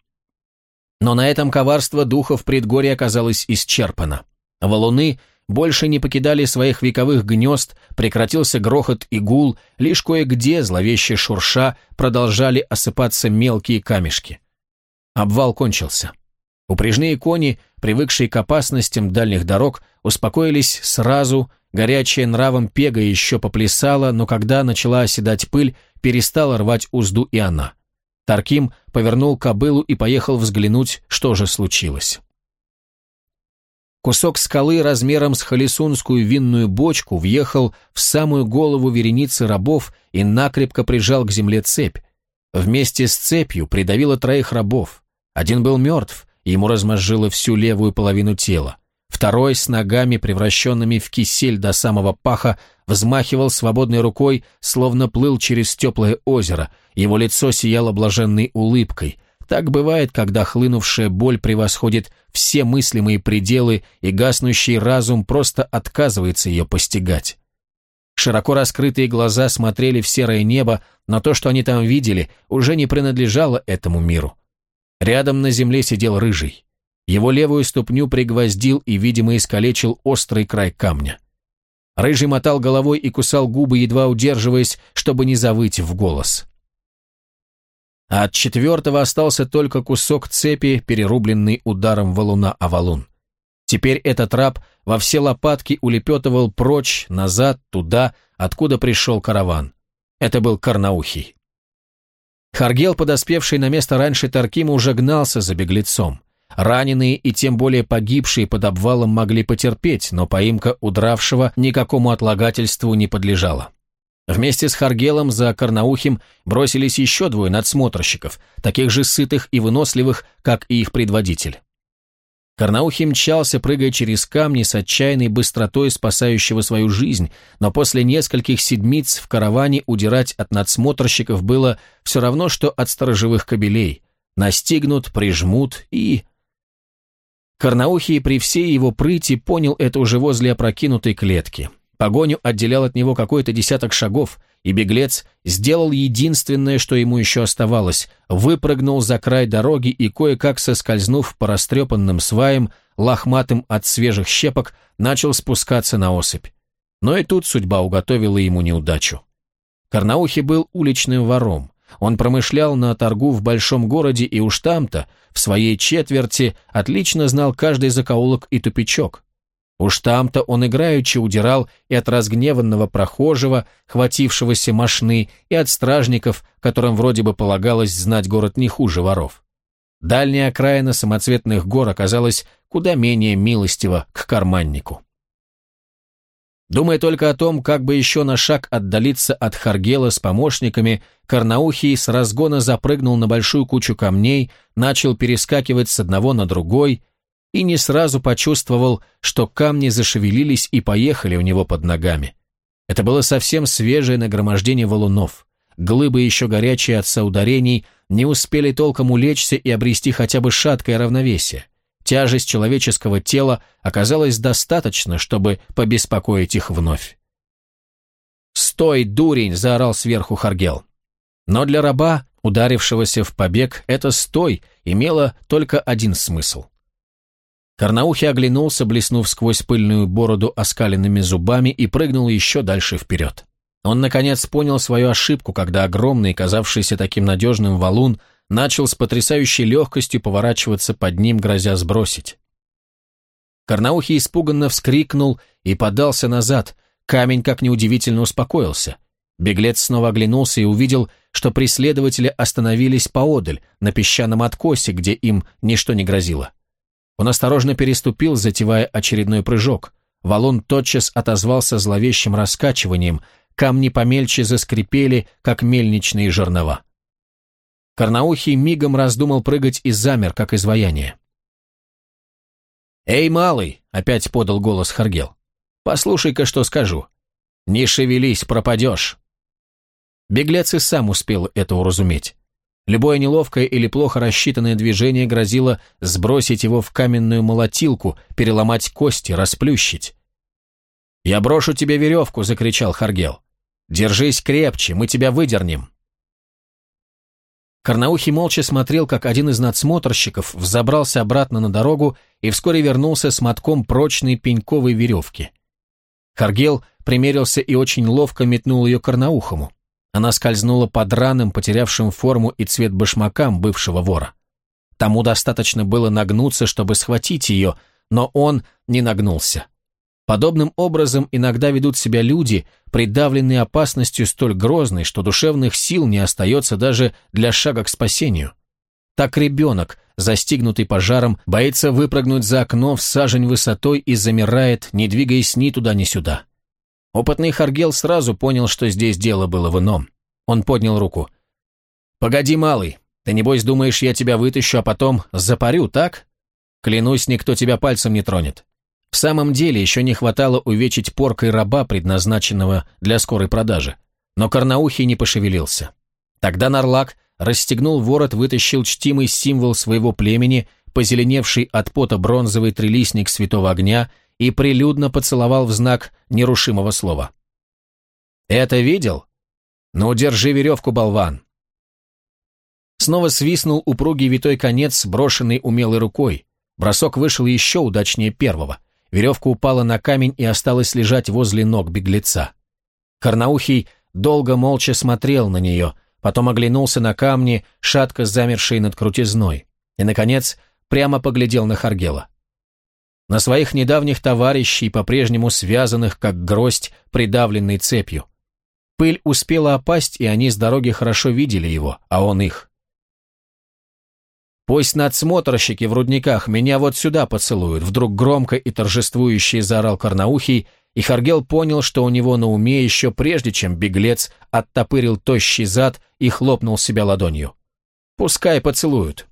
Но на этом коварство духов предгорья оказалось исчерпано. Валуны больше не покидали своих вековых гнезд, прекратился грохот и гул, лишь кое-где, зловеще шурша, продолжали осыпаться мелкие камешки. Обвал кончился. Упряжные кони, привыкшие к опасностям дальних дорог, успокоились сразу, горячая нравом пега еще поплясала, но когда начала оседать пыль, перестала рвать узду и она. Тарким повернул кобылу и поехал взглянуть, что же случилось. Кусок скалы размером с холесунскую винную бочку въехал в самую голову вереницы рабов и накрепко прижал к земле цепь. Вместе с цепью придавило троих рабов. Один был мертв, и ему размозжило всю левую половину тела. Второй, с ногами, превращенными в кисель до самого паха, взмахивал свободной рукой, словно плыл через теплое озеро, его лицо сияло блаженной улыбкой. Так бывает, когда хлынувшая боль превосходит все мыслимые пределы, и гаснущий разум просто отказывается ее постигать. Широко раскрытые глаза смотрели в серое небо, но то, что они там видели, уже не принадлежало этому миру. Рядом на земле сидел Рыжий. Его левую ступню пригвоздил и, видимо, искалечил острый край камня. Рыжий мотал головой и кусал губы, едва удерживаясь, чтобы не завыть в голос. А от четвертого остался только кусок цепи, перерубленный ударом валуна о валун. Теперь этот раб во все лопатки улепетывал прочь, назад, туда, откуда пришел караван. Это был Карнаухий. Харгел, подоспевший на место раньше Таркима, уже гнался за беглецом. Раненые и тем более погибшие под обвалом могли потерпеть, но поимка удравшего никакому отлагательству не подлежала. Вместе с Харгелом за Карнаухим бросились еще двое надсмотрщиков, таких же сытых и выносливых, как и их предводитель. Карнаухий мчался, прыгая через камни с отчаянной быстротой спасающего свою жизнь, но после нескольких седмиц в караване удирать от надсмотрщиков было все равно, что от сторожевых кобелей. Настигнут, прижмут и... Карнаухий при всей его прыти понял это уже возле опрокинутой клетки. Погоню отделял от него какой-то десяток шагов, и беглец сделал единственное, что ему еще оставалось, выпрыгнул за край дороги и, кое-как соскользнув по растрепанным сваям, лохматым от свежих щепок, начал спускаться на осыпь. Но и тут судьба уготовила ему неудачу. Карнаухий был уличным вором. Он промышлял на торгу в большом городе и уж там-то, в своей четверти, отлично знал каждый закоулок и тупичок. Уж там-то он играючи удирал и от разгневанного прохожего, хватившегося мошны, и от стражников, которым вроде бы полагалось знать город не хуже воров. Дальняя окраина самоцветных гор оказалась куда менее милостива к карманнику. Думая только о том, как бы еще на шаг отдалиться от Харгела с помощниками, Карнаухий с разгона запрыгнул на большую кучу камней, начал перескакивать с одного на другой и не сразу почувствовал, что камни зашевелились и поехали у него под ногами. Это было совсем свежее нагромождение валунов. Глыбы, еще горячие от соударений, не успели толком улечься и обрести хотя бы шаткое равновесие. Тяжесть человеческого тела оказалась достаточно, чтобы побеспокоить их вновь. «Стой, дурень!» – заорал сверху Харгел. Но для раба, ударившегося в побег, это «стой» имело только один смысл. Карнаухий оглянулся, блеснув сквозь пыльную бороду оскаленными зубами, и прыгнул еще дальше вперед. Он, наконец, понял свою ошибку, когда огромный, казавшийся таким надежным валун, начал с потрясающей легкостью поворачиваться под ним, грозя сбросить. Карнаухий испуганно вскрикнул и подался назад. Камень, как неудивительно, успокоился. Беглец снова оглянулся и увидел, что преследователи остановились поодаль, на песчаном откосе, где им ничто не грозило. Он осторожно переступил, затевая очередной прыжок. Валун тотчас отозвался зловещим раскачиванием, камни помельче заскрипели, как мельничные жернова. Карнаухий мигом раздумал прыгать и замер, как изваяние. «Эй, малый!» — опять подал голос Харгел. «Послушай-ка, что скажу. Не шевелись, пропадешь!» Беглец и сам успел это уразуметь. Любое неловкое или плохо рассчитанное движение грозило сбросить его в каменную молотилку, переломать кости, расплющить. «Я брошу тебе веревку!» — закричал Харгел. «Держись крепче, мы тебя выдернем!» Карнаухий молча смотрел, как один из надсмотрщиков взобрался обратно на дорогу и вскоре вернулся с мотком прочной пеньковой веревки. Харгел примерился и очень ловко метнул ее Карнаухому. Она скользнула под раным, потерявшим форму и цвет башмакам бывшего вора. Тому достаточно было нагнуться, чтобы схватить ее, но он не нагнулся. Подобным образом иногда ведут себя люди, придавленные опасностью столь грозной, что душевных сил не остается даже для шага к спасению. Так ребенок, застигнутый пожаром, боится выпрыгнуть за окно в сажень высотой и замирает, не двигаясь ни туда, ни сюда. Опытный Харгел сразу понял, что здесь дело было в ином. Он поднял руку. «Погоди, малый, ты небось думаешь, я тебя вытащу, а потом запарю, так? Клянусь, никто тебя пальцем не тронет». В самом деле еще не хватало увечить поркой раба, предназначенного для скорой продажи. Но Карнаухий не пошевелился. Тогда Нарлак расстегнул ворот, вытащил чтимый символ своего племени, позеленевший от пота бронзовый трилистник святого огня, и прилюдно поцеловал в знак нерушимого слова. «Это видел? Ну, держи веревку, болван!» Снова свистнул упругий витой конец, брошенный умелой рукой. Бросок вышел еще удачнее первого. Веревка упала на камень и осталась лежать возле ног беглеца. Карнаухий долго молча смотрел на нее, потом оглянулся на камни, шатко замершие над крутизной, и, наконец, прямо поглядел на Харгела. На своих недавних товарищей, по-прежнему связанных, как гроздь, придавленной цепью. Пыль успела опасть, и они с дороги хорошо видели его, а он их. «Пусть надсмотрщики в рудниках меня вот сюда поцелуют», вдруг громко и торжествующе заорал Карнаухий, и Харгел понял, что у него на уме еще прежде, чем беглец оттопырил тощий зад и хлопнул себя ладонью. «Пускай поцелуют».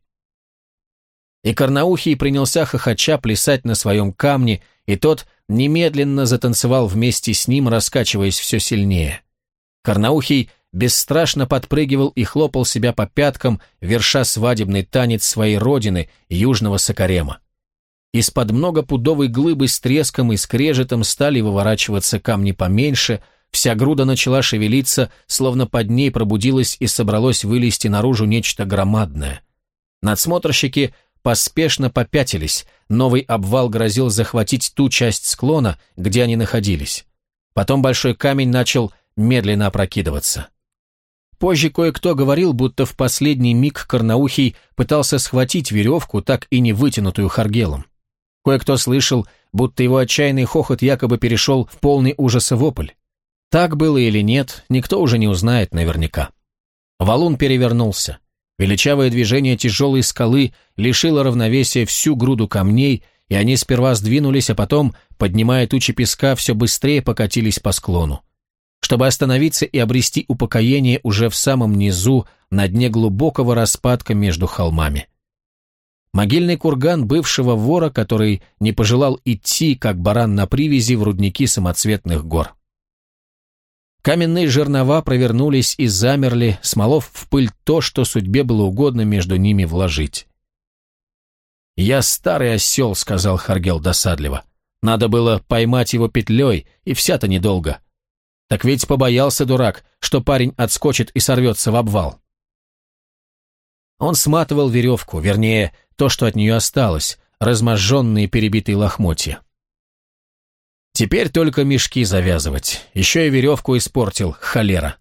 И Карнаухий принялся хохоча плясать на своем камне, и тот немедленно затанцевал вместе с ним, раскачиваясь все сильнее. Карнаухий бесстрашно подпрыгивал и хлопал себя по пяткам, верша свадебный танец своей родины, южного Сокарема. Из-под многопудовой глыбы с треском и скрежетом стали выворачиваться камни поменьше, вся груда начала шевелиться, словно под ней пробудилось и собралось вылезти наружу нечто громадное. Надсмотрщики поспешно попятились, новый обвал грозил захватить ту часть склона, где они находились. Потом большой камень начал медленно опрокидываться. Позже кое-кто говорил, будто в последний миг Карнаухий пытался схватить веревку, так и не вытянутую Харгелом. Кое-кто слышал, будто его отчаянный хохот якобы перешел в полный ужаса вопль. Так было или нет, никто уже не узнает наверняка. Валун перевернулся. Величавое движение тяжелой скалы лишило равновесия всю груду камней, и они сперва сдвинулись, а потом, поднимая тучи песка, все быстрее покатились по склону. Чтобы остановиться и обрести упокоение уже в самом низу, на дне глубокого распадка между холмами. Могильный курган бывшего вора, который не пожелал идти, как баран на привязи, в рудники самоцветных гор. Каменные жернова провернулись и замерли, смолов в пыль то, что судьбе было угодно между ними вложить. «Я старый осел», — сказал Харгел досадливо. «Надо было поймать его петлей, и вся-то недолго. Так ведь побоялся дурак, что парень отскочит и сорвется в обвал». Он сматывал веревку, вернее, то, что от нее осталось, разможженные перебитые лохмотья. Теперь только мешки завязывать, еще и веревку испортил, холера.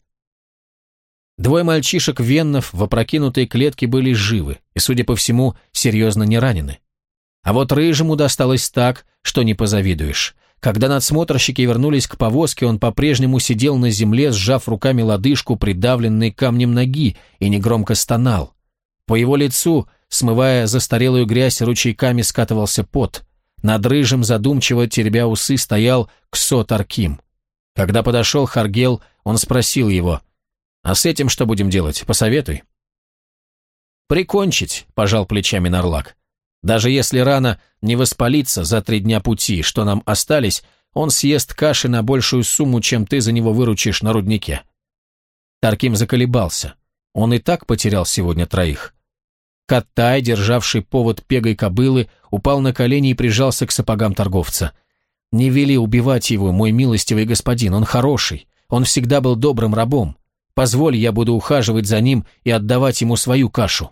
Двое мальчишек-веннов в опрокинутой клетке были живы и, судя по всему, серьезно не ранены. А вот рыжему досталось так, что не позавидуешь. Когда надсмотрщики вернулись к повозке, он по-прежнему сидел на земле, сжав руками лодыжку, придавленной камнем ноги, и негромко стонал. По его лицу, смывая застарелую грязь, ручейками скатывался пот. Над рыжим, задумчиво теребя усы, стоял Ксо Тарким. Когда подошел Харгел, он спросил его: «А с этим что будем делать? Посоветуй». «Прикончить», — пожал плечами Нарлак. «Даже если рана не воспалится за три дня пути, что нам остались, он съест каши на большую сумму, чем ты за него выручишь на руднике». Тарким заколебался. Он и так потерял сегодня троих. Каттай, державший повод пегой кобылы, упал на колени и прижался к сапогам торговца. «Не вели убивать его, мой милостивый господин, он хороший, он всегда был добрым рабом. Позволь, я буду ухаживать за ним и отдавать ему свою кашу».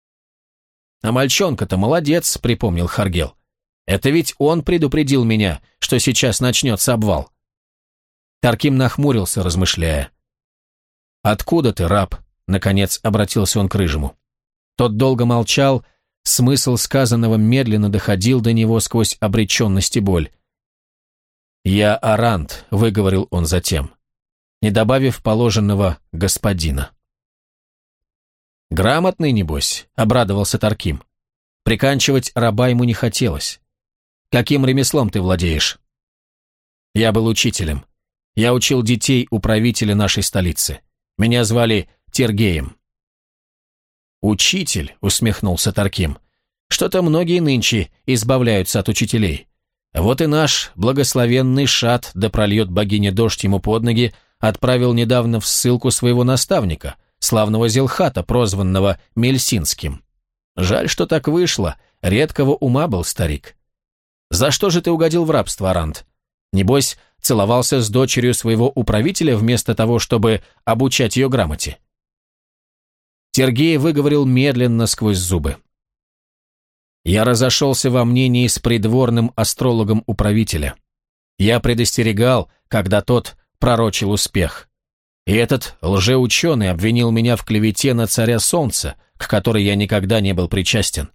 «А мальчонка-то молодец», — припомнил Харгел. «Это ведь он предупредил меня, что сейчас начнется обвал». Тарким нахмурился, размышляя. «Откуда ты, раб?» — наконец обратился он к рыжему. Тот долго молчал, смысл сказанного медленно доходил до него сквозь обреченность и боль. «Я Арант», — выговорил он затем, не добавив положенного «господина». «Грамотный, небось», — обрадовался Тарким. Приканчивать раба ему не хотелось. «Каким ремеслом ты владеешь?» «Я был учителем. Я учил детей у правителя нашей столицы. Меня звали Тергеем». «Учитель», — усмехнулся Тарким. «Что-то многие нынче избавляются от учителей. Вот и наш благословенный Шат, да прольет богиня дождь ему под ноги, отправил недавно в ссылку своего наставника, славного Зелхата, прозванного Мельсинским. Жаль, что так вышло, редкого ума был старик. За что же ты угодил в рабство, Арант? Небось, целовался с дочерью своего управителя вместо того, чтобы обучать ее грамоте?» Тергей выговорил медленно сквозь зубы. «Я разошелся во мнении с придворным астрологом управителя. Я предостерегал, когда тот пророчил успех. И этот лжеученый обвинил меня в клевете на царя Солнца, к которой я никогда не был причастен».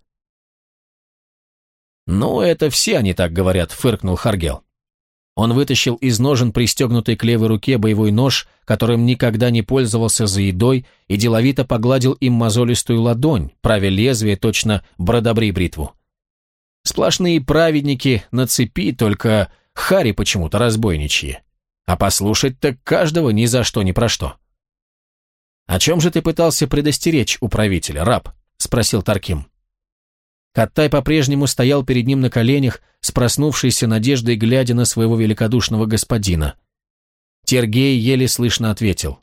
«Ну, это все они так говорят», — фыркнул Харгел. Он вытащил из ножен пристегнутый к левой руке боевой нож, которым никогда не пользовался за едой, и деловито погладил им мозолистую ладонь, правя лезвие точно бродобри бритву. Сплошные праведники на цепи, только хари почему-то разбойничьи. А послушать-то каждого ни за что ни про что. «О чем же ты пытался предостеречь управителя, раб?» — спросил Тарким. Каттай по-прежнему стоял перед ним на коленях, с проснувшейся надеждой, глядя на своего великодушного господина. Тергей еле слышно ответил.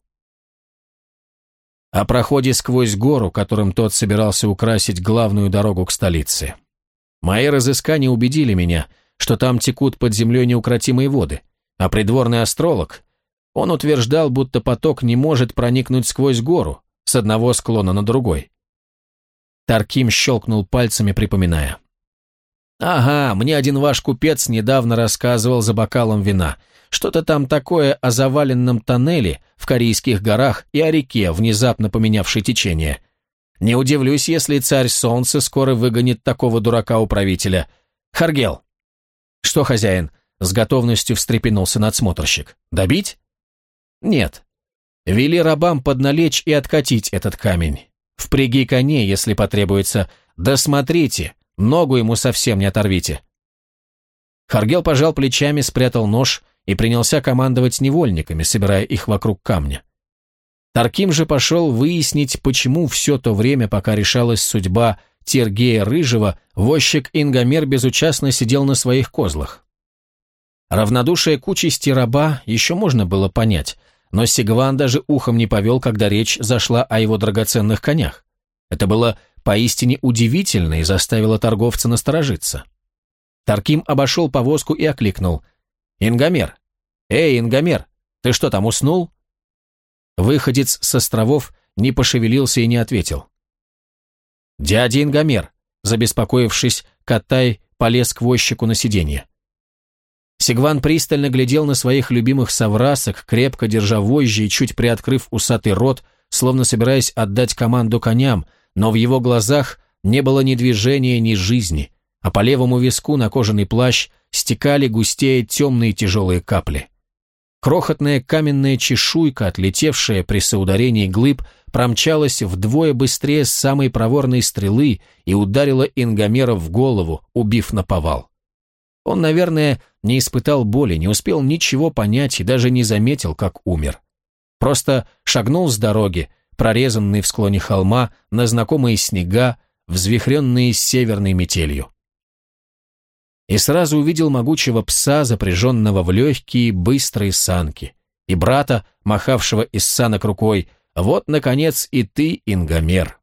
«О проходе сквозь гору, которым тот собирался украсить главную дорогу к столице. Мои разыскания убедили меня, что там текут под землей неукротимые воды, а придворный астролог, он утверждал, будто поток не может проникнуть сквозь гору, с одного склона на другой». Тарким щелкнул пальцами, припоминая. «Ага, мне один ваш купец недавно рассказывал за бокалом вина. Что-то там такое о заваленном тоннеле в Корейских горах и о реке, внезапно поменявшей течение. Не удивлюсь, если царь Солнца скоро выгонит такого дурака-управителя. Харгел!» «Что, хозяин?» — с готовностью встрепенулся надсмотрщик. «Добить?» «Нет. Вели рабам подналечь и откатить этот камень. Впряги коней, если потребуется. Да смотрите, ногу ему совсем не оторвите». Харгел пожал плечами, спрятал нож и принялся командовать невольниками, собирая их вокруг камня. Тарким же пошел выяснить, почему все то время, пока решалась судьба Тергея Рыжего, возчик Ингомер безучастно сидел на своих козлах. Равнодушие к участи раба еще можно было понять, но Сигван даже ухом не повел, когда речь зашла о его драгоценных конях. Это было поистине удивительно и заставило торговца насторожиться. Тарким обошел повозку и окликнул. «Ингомер! Эй, Ингомер, ты что там, уснул?» Выходец с островов не пошевелился и не ответил. «Дядя Ингомер!» Забеспокоившись, Каттай полез к возчику на сиденье. Сигван пристально глядел на своих любимых соврасок, крепко держа вожжи и чуть приоткрыв усатый рот, словно собираясь отдать команду коням, но в его глазах не было ни движения, ни жизни, а по левому виску на кожаный плащ стекали густее темные тяжелые капли. Крохотная каменная чешуйка, отлетевшая при соударении глыб, промчалась вдвое быстрее самой проворной стрелы и ударила Ингомера в голову, убив наповал. Он, наверное, не испытал боли, не успел ничего понять и даже не заметил, как умер. Просто шагнул с дороги, прорезанный в склоне холма, на знакомые снега, взвихренные северной метелью. И сразу увидел могучего пса, запряженного в легкие, быстрые санки, и брата, махавшего из санок рукой: «Вот, наконец, и ты, Ингомер».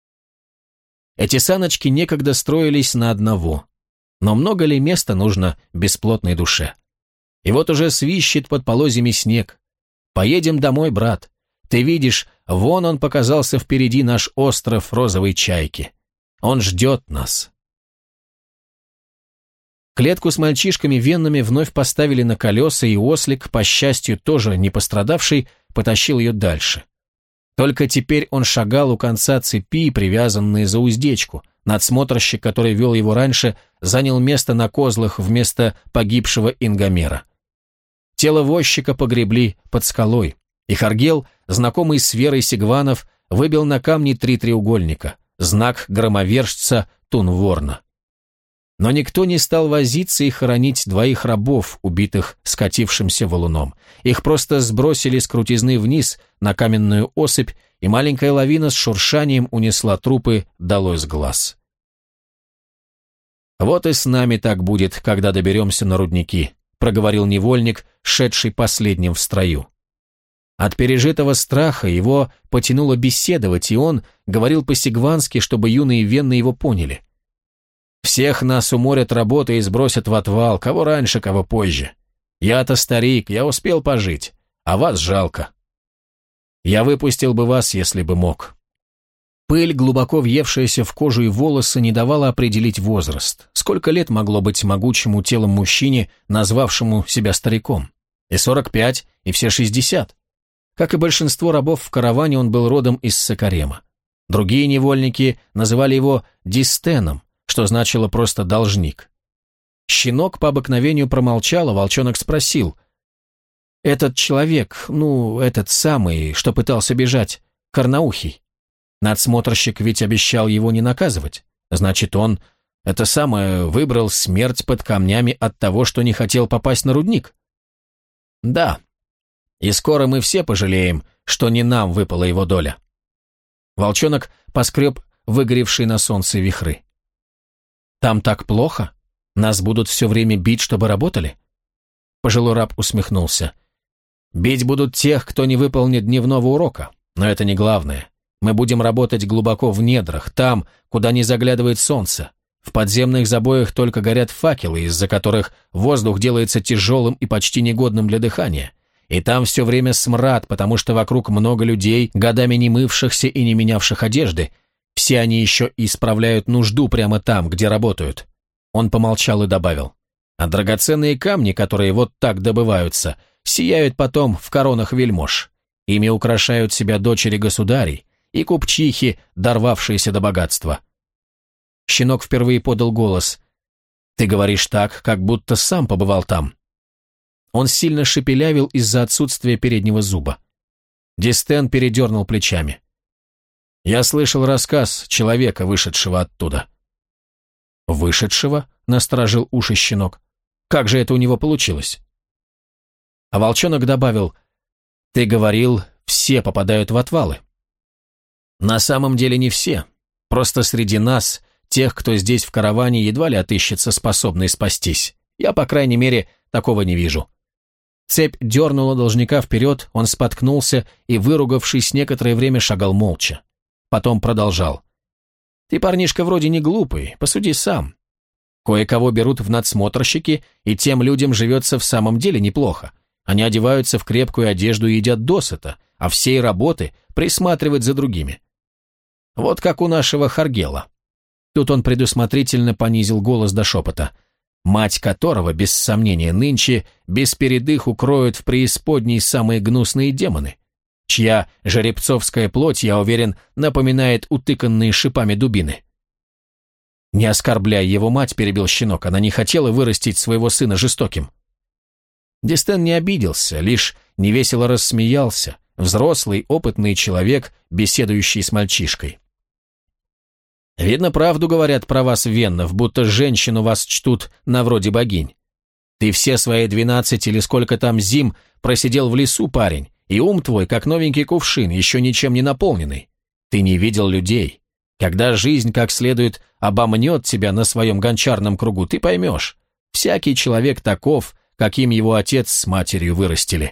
Эти саночки некогда строились на одного. Но много ли места нужно бесплотной душе? И вот уже свищет под полозьями снег. Поедем домой, брат. Ты видишь, вон он показался впереди, наш остров розовой чайки. Он ждет нас. Клетку с мальчишками-веннами вновь поставили на колеса, и ослик, по счастью, тоже не пострадавший, потащил ее дальше. Только теперь он шагал у конца цепи, привязанной за уздечку. Надсмотрщик, который вел его раньше, занял место на козлах вместо погибшего Ингомера. Тело возчика погребли под скалой, и Харгел, знакомый с верой Сигванов, выбил на камне три треугольника, знак громовержца Тунворна. Но никто не стал возиться и хоронить двоих рабов, убитых скатившимся валуном. Их просто сбросили с крутизны вниз на каменную осыпь, и маленькая лавина с шуршанием унесла трупы долой с глаз. «Вот и с нами так будет, когда доберемся на рудники», проговорил невольник, шедший последним в строю. От пережитого страха его потянуло беседовать, и он говорил по-сигвански, чтобы юные венны его поняли. «Всех нас уморят работой и сбросят в отвал, кого раньше, кого позже. Я-то старик, я успел пожить, а вас жалко. Я выпустил бы вас, если бы мог». Пыль, глубоко въевшаяся в кожу и волосы, не давала определить возраст. Сколько лет могло быть могучему телом мужчине, назвавшему себя стариком? И сорок пять, и все шестьдесят. Как и большинство рабов в караване, он был родом из Сакарема. Другие невольники называли его «дистеном», что значило просто «должник». Щенок по обыкновению промолчал, а волчонок спросил: «Этот человек, ну, этот самый, что пытался бежать, Карнаухий, надсмотрщик ведь обещал его не наказывать. Значит, он, это самое, выбрал смерть под камнями от того, что не хотел попасть на рудник?» «Да. И скоро мы все пожалеем, что не нам выпала его доля». Волчонок поскреб выгоревшие на солнце вихры. «Там так плохо? Нас будут все время бить, чтобы работали?» Пожилой раб усмехнулся. «Бить будут тех, кто не выполнит дневного урока, но это не главное. Мы будем работать глубоко в недрах, там, куда не заглядывает солнце. В подземных забоях только горят факелы, из-за которых воздух делается тяжелым и почти негодным для дыхания. И там все время смрад, потому что вокруг много людей, годами не мывшихся и не менявших одежды. Все они еще и исправляют нужду прямо там, где работают». Он помолчал и добавил: «А драгоценные камни, которые вот так добываются, сияют потом в коронах вельмож. Ими украшают себя дочери государей и купчихи, дорвавшиеся до богатства». Щенок впервые подал голос. «Ты говоришь так, как будто сам побывал там». Он сильно шепелявил из-за отсутствия переднего зуба. Дистен передернул плечами. «Я слышал рассказ человека, вышедшего оттуда». «Вышедшего?» — насторожил уши щенок. «Как же это у него получилось?» А волчонок добавил: «Ты говорил, все попадают в отвалы». «На самом деле не все. Просто среди нас, тех, кто здесь в караване, едва ли отыщется способный спастись. Я, по крайней мере, такого не вижу». Цепь дернула должника вперед, он споткнулся и, выругавшись, некоторое время шагал молча. Потом продолжал. «Ты, парнишка, вроде не глупый, посуди сам. Кое-кого берут в надсмотрщики, и тем людям живется в самом деле неплохо. Они одеваются в крепкую одежду и едят досыта, а всей работы присматривать за другими. Вот как у нашего Харгела». Тут он предусмотрительно понизил голос до шепота. «Мать которого, без сомнения, нынче без передых укроют в преисподней самые гнусные демоны, чья жеребцовская плоть, я уверен, напоминает утыканные шипами дубины». «Не оскорбляй его мать», — перебил щенок, — «она не хотела вырастить своего сына жестоким». Дистен не обиделся, лишь невесело рассмеялся, взрослый, опытный человек, беседующий с мальчишкой. «Видно, правду говорят про вас, Веннов, будто женщину вас чтут на вроде богинь. Ты все свои двенадцать или сколько там зим просидел в лесу, парень, и ум твой, как новенький кувшин, еще ничем не наполненный. Ты не видел людей. Когда жизнь как следует обомнет тебя на своем гончарном кругу, ты поймешь, всякий человек таков, каким его отец с матерью вырастили».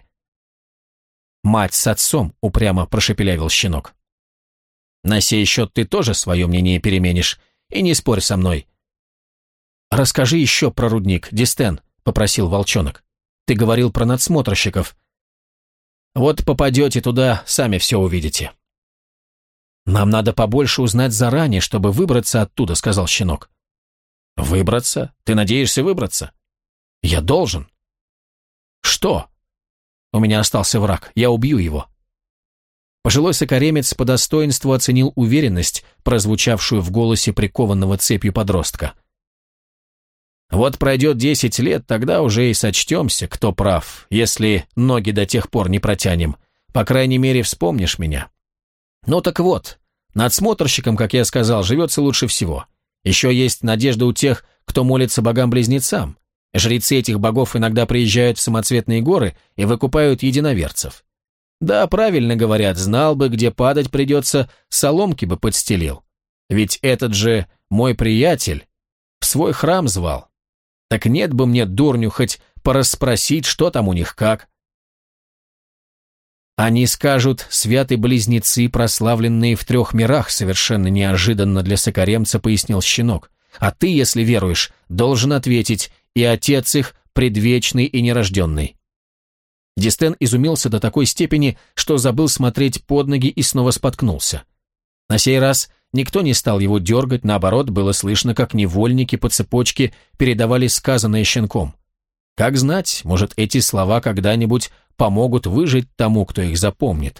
«Мать с отцом», — упрямо прошепелявил щенок. «На сей счет ты тоже свое мнение переменишь, и не спорь со мной». «Расскажи еще про рудник, Дистен», — попросил волчонок. «Ты говорил про надсмотрщиков». «Вот попадете туда, сами все увидите». «Нам надо побольше узнать заранее, чтобы выбраться оттуда», — сказал щенок. «Выбраться? Ты надеешься выбраться?» «Я должен». «Что?» «У меня остался враг, я убью его». Пожилой сокаремец по достоинству оценил уверенность, прозвучавшую в голосе прикованного цепью подростка. Вот пройдет десять лет, тогда уже и сочтемся, кто прав, если ноги до тех пор не протянем. По крайней мере, вспомнишь меня. Ну так вот, надсмотрщиком, как я сказал, живется лучше всего. Еще есть надежда у тех, кто молится богам-близнецам. Жрецы этих богов иногда приезжают в самоцветные горы и выкупают единоверцев. Да, правильно говорят, знал бы, где падать придется, соломки бы подстелил. Ведь этот же мой приятель в свой храм звал. Так нет бы мне, дурню, хоть порасспросить, что там у них как. Они скажут, святы близнецы, прославленные в трех мирах, совершенно неожиданно для сокаремца пояснил щенок. А ты, если веруешь, должен ответить, и отец их предвечный и нерожденный. Дистен изумился до такой степени, что забыл смотреть под ноги и снова споткнулся. На сей раз никто не стал его дергать, наоборот, было слышно, как невольники по цепочке передавали сказанное щенком. Как знать, может, эти слова когда-нибудь помогут выжить тому, кто их запомнит.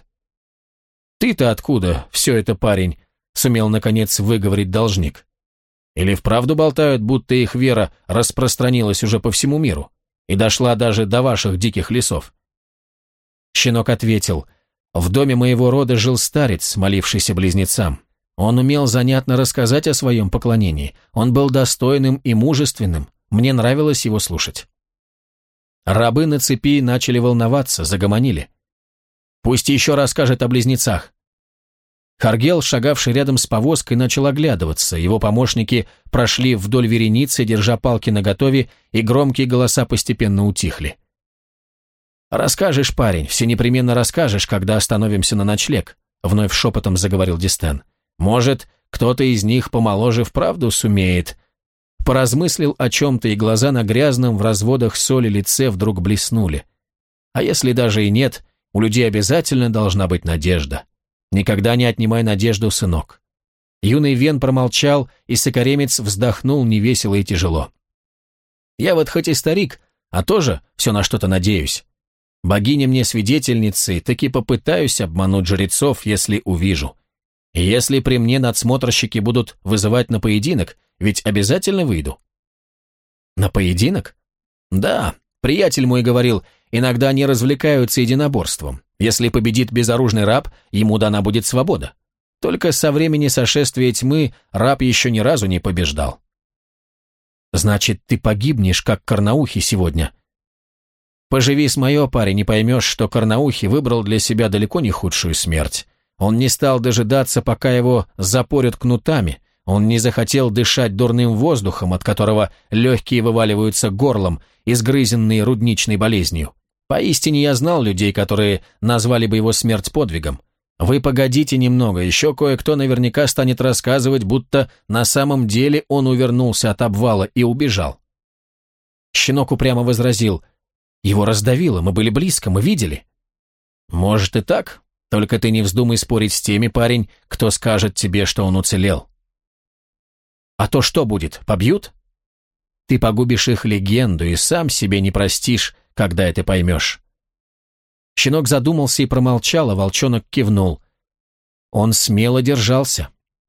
«Ты-то откуда, все это, парень?» — сумел, наконец, выговорить должник. «Или вправду болтают, будто их вера распространилась уже по всему миру и дошла даже до ваших диких лесов?» Щенок ответил: «В доме моего рода жил старец, молившийся близнецам. Он умел занятно рассказать о своем поклонении. Он был достойным и мужественным. Мне нравилось его слушать». Рабы на цепи начали волноваться, загомонили. «Пусть еще расскажет о близнецах». Харгел, шагавший рядом с повозкой, начал оглядываться. Его помощники прошли вдоль вереницы, держа палки наготове, и громкие голоса постепенно утихли. «Расскажешь, парень, все непременно расскажешь, когда остановимся на ночлег», — вновь шепотом заговорил Дистен. «Может, кто-то из них помоложе вправду сумеет». Поразмыслил о чем-то, и глаза на грязном в разводах соли лице вдруг блеснули. А если даже и нет, у людей обязательно должна быть надежда. Никогда не отнимай надежду, сынок. Юный Вен промолчал, и сокаремец вздохнул невесело и тяжело. «Я вот хоть и старик, а тоже все на что-то надеюсь. Богиня мне свидетельницей, таки попытаюсь обмануть жрецов, если увижу. И если при мне надсмотрщики будут вызывать на поединок, ведь обязательно выйду». «На поединок?» «Да, приятель мой говорил, иногда они развлекаются единоборством. Если победит безоружный раб, ему дана будет свобода. Только со времени сошествия тьмы раб еще ни разу не побеждал». «Значит, ты погибнешь, как Карнаухи сегодня?» «Поживи с мое, парень, не поймешь, что Карнаухи выбрал для себя далеко не худшую смерть. Он не стал дожидаться, пока его запорят кнутами. Он не захотел дышать дурным воздухом, от которого легкие вываливаются горлом, изгрызенные рудничной болезнью. Поистине я знал людей, которые назвали бы его смерть подвигом. Вы погодите немного, еще кое-кто наверняка станет рассказывать, будто на самом деле он увернулся от обвала и убежал». Щенок упрямо возразил: «Его раздавило, мы были близко, мы видели». «Может и так, только ты не вздумай спорить с теми, парень, кто скажет тебе, что он уцелел». «А то что будет, побьют?» «Ты погубишь их легенду и сам себе не простишь, когда это поймешь». Щенок задумался и промолчал, а волчонок кивнул. Он смело держался.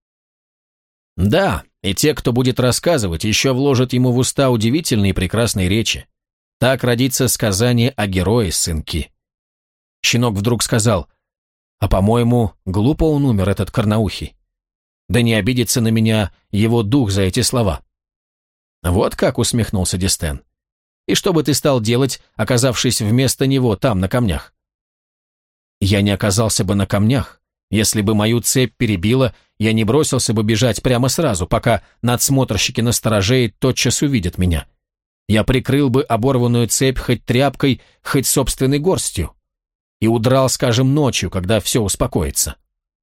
«Да, и те, кто будет рассказывать, еще вложат ему в уста удивительные и прекрасные речи. Так родится сказание о герое, сынки». Щенок вдруг сказал: «А, по-моему, глупо он умер, этот Карнаухий. Да не обидится на меня его дух за эти слова». «Вот как», — усмехнулся Дистен. «И что бы ты стал делать, оказавшись вместо него там, на камнях?» «Я не оказался бы на камнях. Если бы мою цепь перебило, я не бросился бы бежать прямо сразу, пока надсмотрщики на стороже и тотчас увидят меня. Я прикрыл бы оборванную цепь хоть тряпкой, хоть собственной горстью. И удрал, скажем, ночью, когда все успокоится».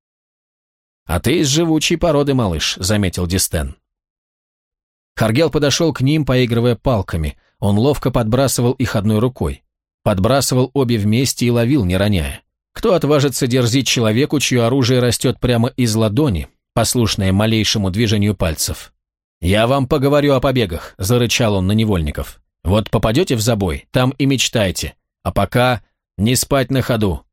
«А ты из живучей породы, малыш», — заметил Дистен. Харгел подошел к ним, поигрывая палками. Он ловко подбрасывал их одной рукой. Подбрасывал обе вместе и ловил, не роняя. Кто отважится дерзить человеку, чье оружие растет прямо из ладони, послушное малейшему движению пальцев? «Я вам поговорю о побегах», — зарычал он на невольников. «Вот попадете в забой, там и мечтайте. А пока не спать на ходу».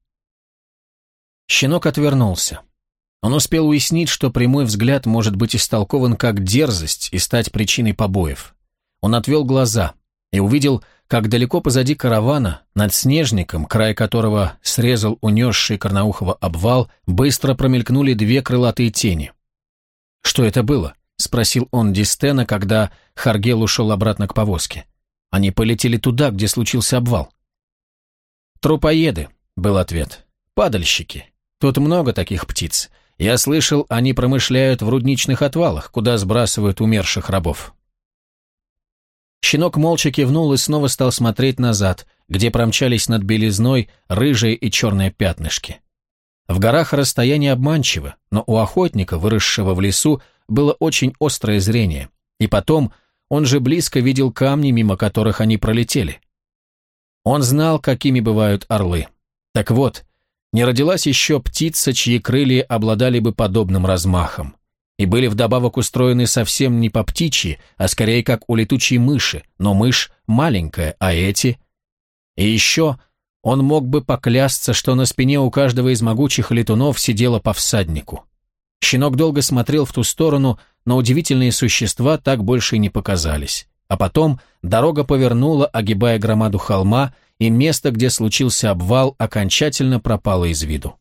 Щенок отвернулся. Он успел уяснить, что прямой взгляд может быть истолкован как дерзость и стать причиной побоев. Он отвел глаза и увидел, как далеко позади каравана, над снежником, край которого срезал унесший Карнаухова обвал, быстро промелькнули две крылатые тени. «Что это было?» — спросил он Дистена, когда Харгел ушел обратно к повозке. «Они полетели туда, где случился обвал». «Трупоеды», — был ответ. «Падальщики. Тут много таких птиц. Я слышал, они промышляют в рудничных отвалах, куда сбрасывают умерших рабов». Щенок молча кивнул и снова стал смотреть назад, где промчались над белизной рыжие и черные пятнышки. В горах расстояние обманчиво, но у охотника, выросшего в лесу, было очень острое зрение. И потом, он же близко видел камни, мимо которых они пролетели. Он знал, какими бывают орлы. Так вот, не родилась еще птица, чьи крылья обладали бы подобным размахом. И были вдобавок устроены совсем не по птичьи, а скорее как у летучей мыши, но мышь маленькая, а эти... И еще он мог бы поклясться, что на спине у каждого из могучих летунов сидело по всаднику. Щенок долго смотрел в ту сторону, но удивительные существа так больше и не показались. А потом дорога повернула, огибая громаду холма, и место, где случился обвал, окончательно пропало из виду.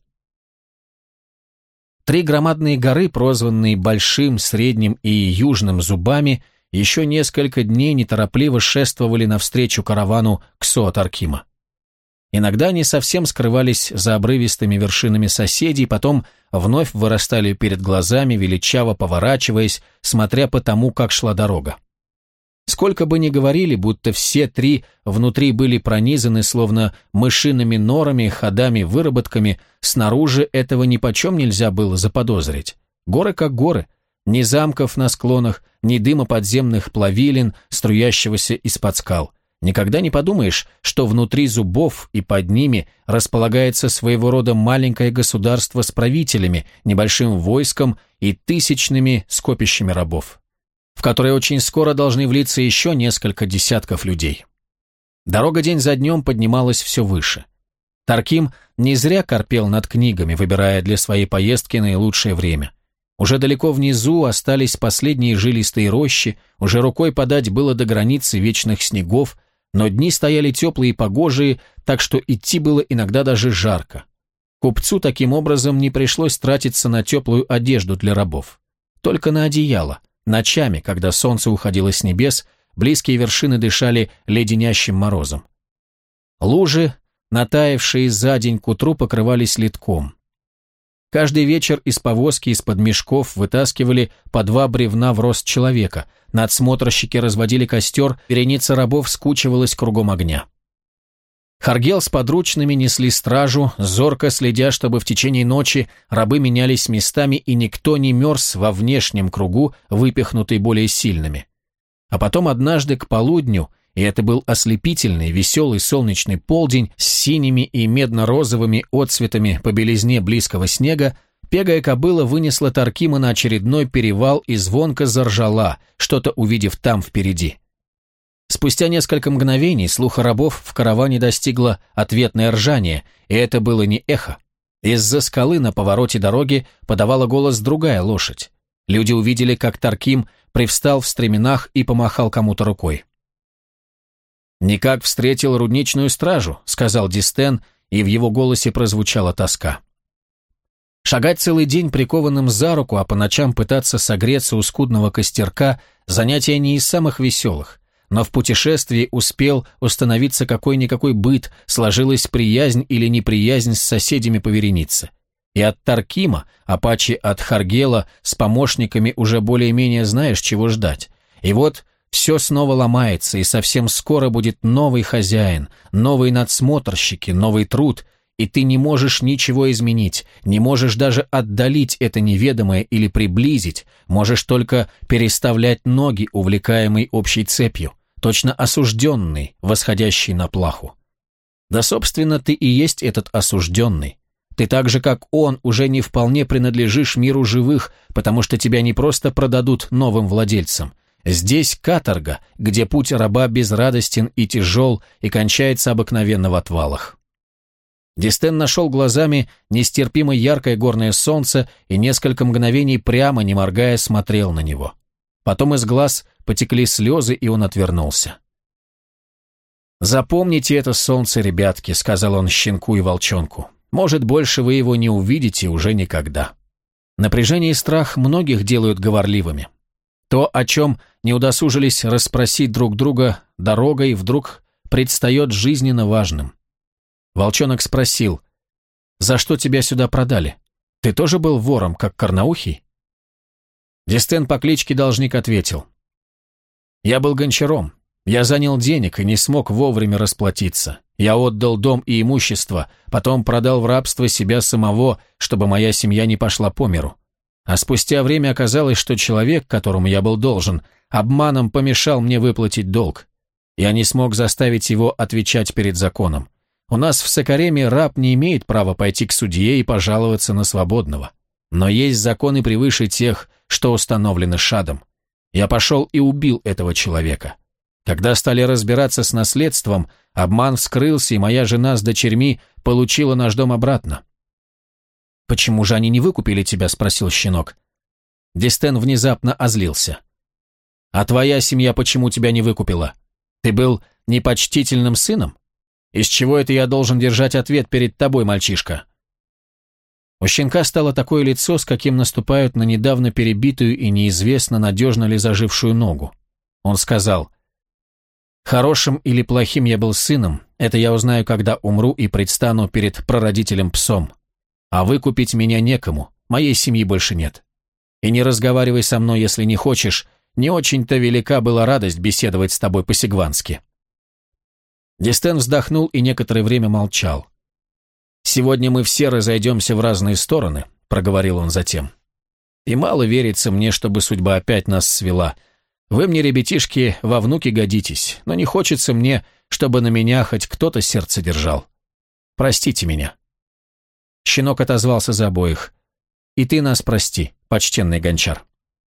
Три громадные горы, прозванные Большим, Средним и Южным зубами, еще несколько дней неторопливо шествовали навстречу каравану Ксо-Таркима. Иногда они совсем скрывались за обрывистыми вершинами соседей, потом вновь вырастали перед глазами, величаво поворачиваясь, смотря по тому, как шла дорога. Сколько бы ни говорили, будто все три внутри были пронизаны словно мышиными норами, ходами-выработками, снаружи этого нипочем нельзя было заподозрить. Горы как горы, ни замков на склонах, ни дыма подземных плавилин, струящегося из-под скал. Никогда не подумаешь, что внутри зубов и под ними располагается своего рода маленькое государство с правителями, небольшим войском и тысячными скопищами рабов, в которые очень скоро должны влиться еще несколько десятков людей. Дорога день за днем поднималась все выше. Тарким не зря корпел над книгами, выбирая для своей поездки наилучшее время. Уже далеко внизу остались последние жилистые рощи, уже рукой подать было до границы вечных снегов, но дни стояли теплые и погожие, так что идти было иногда даже жарко. Купцу таким образом не пришлось тратиться на теплую одежду для рабов. Только на одеяло. Ночами, когда солнце уходило с небес, близкие вершины дышали леденящим морозом. Лужи, натаявшие за день к утру, покрывались ледком. Каждый вечер из повозки из-под мешков вытаскивали по два бревна в рост человека, надсмотрщики разводили костер, вереница рабов скучивалась кругом огня. Харгел с подручными несли стражу, зорко следя, чтобы в течение ночи рабы менялись местами и никто не мерз во внешнем кругу, выпихнутый более сильными. А потом однажды к полудню, и это был ослепительный, веселый солнечный полдень с синими и медно-розовыми отцветами по белизне близкого снега, пегая кобыла вынесла Таркима на очередной перевал и звонко заржала, что-то увидев там впереди. Спустя несколько мгновений слуха рабов в караване достигло ответное ржание, и это было не эхо. Из-за скалы на повороте дороги подавала голос другая лошадь. Люди увидели, как Тарким привстал в стременах и помахал кому-то рукой. «Никак встретил рудничную стражу», — сказал Дистен, и в его голосе прозвучала тоска. Шагать целый день прикованным за руку, а по ночам пытаться согреться у скудного костерка — занятие не из самых веселых, но в путешествии успел установиться какой-никакой быт, сложилась приязнь или неприязнь с соседями по веренице. И от Таркима, апачи от Харгела, с помощниками уже более-менее знаешь, чего ждать. И вот все снова ломается, и совсем скоро будет новый хозяин, новые надсмотрщики, новый труд, и ты не можешь ничего изменить, не можешь даже отдалить это неведомое или приблизить, можешь только переставлять ноги, увлекаемый общей цепью, точно осужденный, восходящий на плаху. Да, собственно, ты и есть этот осужденный. Ты так же, как он, уже не вполне принадлежишь миру живых, потому что тебя не просто продадут новым владельцам. Здесь каторга, где путь раба безрадостен и тяжел и кончается обыкновенно в отвалах. Дистен нашел глазами нестерпимо яркое горное солнце и несколько мгновений прямо, не моргая, смотрел на него. Потом из глаз потекли слезы, и он отвернулся. «Запомните это солнце, ребятки», — сказал он щенку и волчонку. «Может, больше вы его не увидите уже никогда». Напряжение и страх многих делают говорливыми. То, о чем не удосужились расспросить друг друга дорогой, вдруг предстает жизненно важным. Волчонок спросил: «За что тебя сюда продали? Ты тоже был вором, как Карнаухий?» Дестен по кличке Должник ответил: «Я был гончаром. Я занял денег и не смог вовремя расплатиться. Я отдал дом и имущество, потом продал в рабство себя самого, чтобы моя семья не пошла по миру. А спустя время оказалось, что человек, которому я был должен, обманом помешал мне выплатить долг. Я не смог заставить его отвечать перед законом. У нас в Сокареме раб не имеет права пойти к судье и пожаловаться на свободного. Но есть законы превыше тех, что установлены Шадом. Я пошел и убил этого человека. Когда стали разбираться с наследством, обман вскрылся, и моя жена с дочерьми получила наш дом обратно». «Почему же они не выкупили тебя?» – спросил щенок. Дестен внезапно озлился. «А твоя семья почему тебя не выкупила? Ты был непочтительным сыном? Из чего это я должен держать ответ перед тобой, мальчишка?» У щенка стало такое лицо, с каким наступают на недавно перебитую и неизвестно, надежно ли зажившую ногу. Он сказал: «Хорошим или плохим я был сыном, это я узнаю, когда умру и предстану перед прародителем псом. А выкупить меня некому, моей семьи больше нет. И не разговаривай со мной, если не хочешь, не очень-то велика была радость беседовать с тобой по-сигвански». Дестен вздохнул и некоторое время молчал. «Сегодня мы все разойдемся в разные стороны», — проговорил он затем. «И мало верится мне, чтобы судьба опять нас свела. Вы мне, ребятишки, во внуки годитесь, но не хочется мне, чтобы на меня хоть кто-то сердце держал. Простите меня». Щенок отозвался за обоих. «И ты нас прости, почтенный гончар».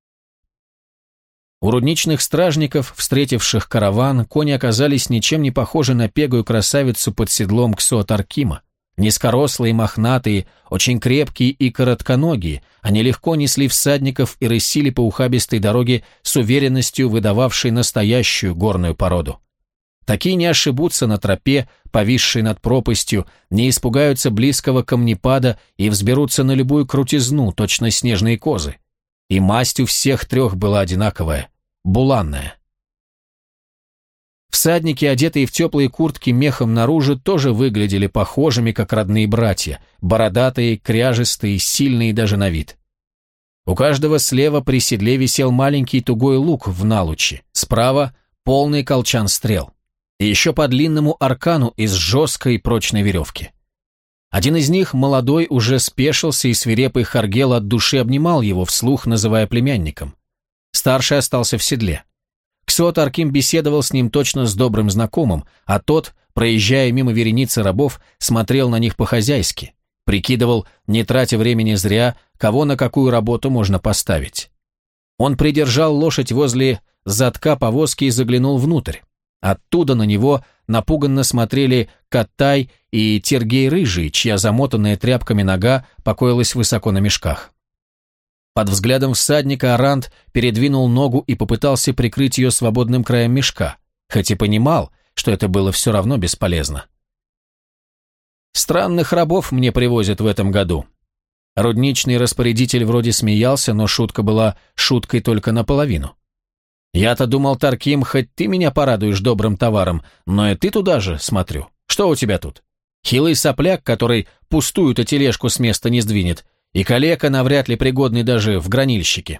У рудничных стражников, встретивших караван, кони оказались ничем не похожи на пегую красавицу под седлом Ксуатаркима. Низкорослые, мохнатые, очень крепкие и коротконогие, они легко несли всадников и рысили по ухабистой дороге с уверенностью, выдававшей настоящую горную породу. Такие не ошибутся на тропе, повисшей над пропастью, не испугаются близкого камнепада и взберутся на любую крутизну, точно снежные козы. И масть у всех трех была одинаковая – буланная. Всадники, одетые в теплые куртки мехом наружу, тоже выглядели похожими, как родные братья, бородатые, кряжестые, сильные даже на вид. У каждого слева при седле висел маленький тугой лук в налуче, справа – полный колчан стрел. И еще по длинному аркану из жесткой прочной веревки. Один из них, молодой, уже спешился, и свирепый Харгел от души обнимал его, вслух называя племянником. Старший остался в седле. Ксуатарким беседовал с ним точно с добрым знакомым, а тот, проезжая мимо вереницы рабов, смотрел на них по-хозяйски, прикидывал, не тратя времени зря, кого на какую работу можно поставить. Он придержал лошадь возле задка повозки и заглянул внутрь. Оттуда на него напуганно смотрели Каттай и Тергей Рыжий, чья замотанная тряпками нога покоилась высоко на мешках. Под взглядом всадника Арант передвинул ногу и попытался прикрыть ее свободным краем мешка, хоть и понимал, что это было все равно бесполезно. «Странных рабов мне привозят в этом году». Рудничный распорядитель вроде смеялся, но шутка была шуткой только наполовину. «Я-то думал, Тарким, хоть ты меня порадуешь добрым товаром, но и ты туда же, смотрю. Что у тебя тут? Хилый сопляк, который пустую-то тележку с места не сдвинет, и калека, навряд ли пригодный даже в гранильщике».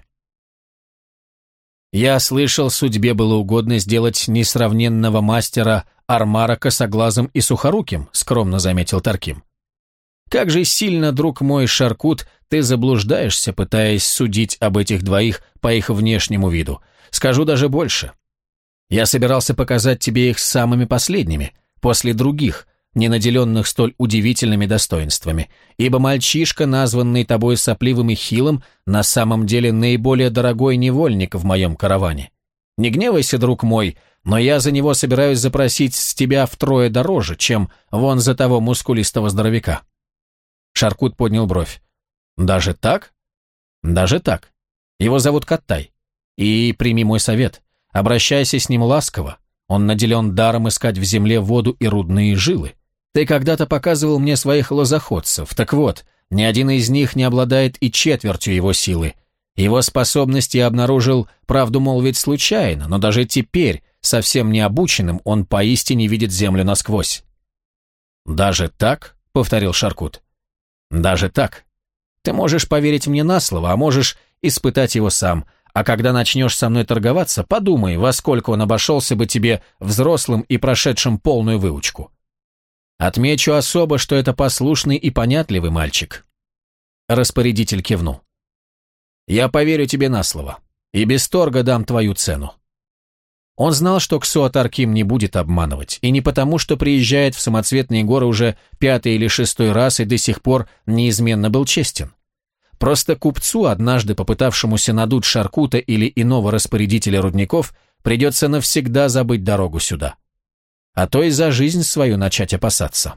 «Я слышал, судьбе было угодно сделать несравненного мастера Армара косоглазым и сухоруким», — скромно заметил Тарким. «Как же сильно, друг мой Шаркут, ты заблуждаешься, пытаясь судить об этих двоих по их внешнему виду. Скажу даже больше. Я собирался показать тебе их самыми последними, после других, не наделенных столь удивительными достоинствами, ибо мальчишка, названный тобой сопливым и хилым, на самом деле наиболее дорогой невольник в моем караване. Не гневайся, друг мой, но я за него собираюсь запросить с тебя втрое дороже, чем вон за того мускулистого здоровяка». Шаркут поднял бровь. «Даже так?» «Даже так. Его зовут Каттай. И прими мой совет. Обращайся с ним ласково. Он наделен даром искать в земле воду и рудные жилы. Ты когда-то показывал мне своих лозоходцев. Так вот, ни один из них не обладает и четвертью его силы. Его способности я обнаружил, правду молвить, случайно, но даже теперь, совсем необученным, он поистине видит землю насквозь. «Даже так?» — повторил Шаркут. «Даже так. Ты можешь поверить мне на слово, а можешь испытать его сам. А когда начнешь со мной торговаться, подумай, во сколько он обошелся бы тебе взрослым и прошедшим полную выучку. Отмечу особо, что это послушный и понятливый мальчик». Распорядитель кивнул. «Я поверю тебе на слово, и без торга дам твою цену». Он знал, что Ксуат-Арким не будет обманывать, и не потому, что приезжает в самоцветные горы уже пятый или шестой раз и до сих пор неизменно был честен. Просто купцу, однажды попытавшемуся надуть Шаркута или иного распорядителя рудников, придется навсегда забыть дорогу сюда. А то и за жизнь свою начать опасаться.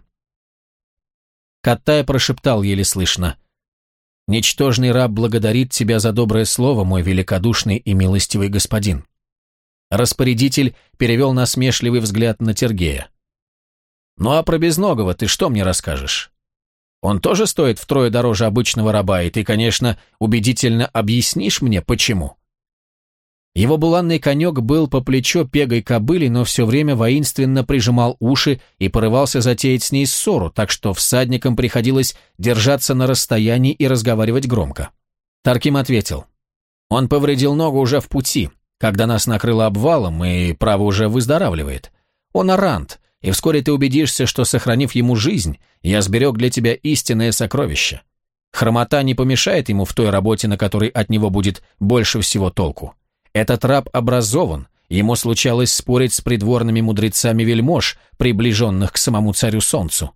Каттай прошептал еле слышно: «Ничтожный раб благодарит тебя за доброе слово, мой великодушный и милостивый господин». Распорядитель перевел насмешливый взгляд на Тергея. «Ну а про Безногого ты что мне расскажешь? Он тоже стоит втрое дороже обычного раба, и ты, конечно, убедительно объяснишь мне, почему». Его буланный конек был по плечо пегой кобыли, но все время воинственно прижимал уши и порывался затеять с ней ссору, так что всадникам приходилось держаться на расстоянии и разговаривать громко. Тарким ответил: «Он повредил ногу уже в пути, когда нас накрыло обвалом, и, право, уже выздоравливает. Он арант, и вскоре ты убедишься, что, сохранив ему жизнь, я сберег для тебя истинное сокровище. Хромота не помешает ему в той работе, на которой от него будет больше всего толку. Этот раб образован, ему случалось спорить с придворными мудрецами вельмож, приближенных к самому царю Солнцу».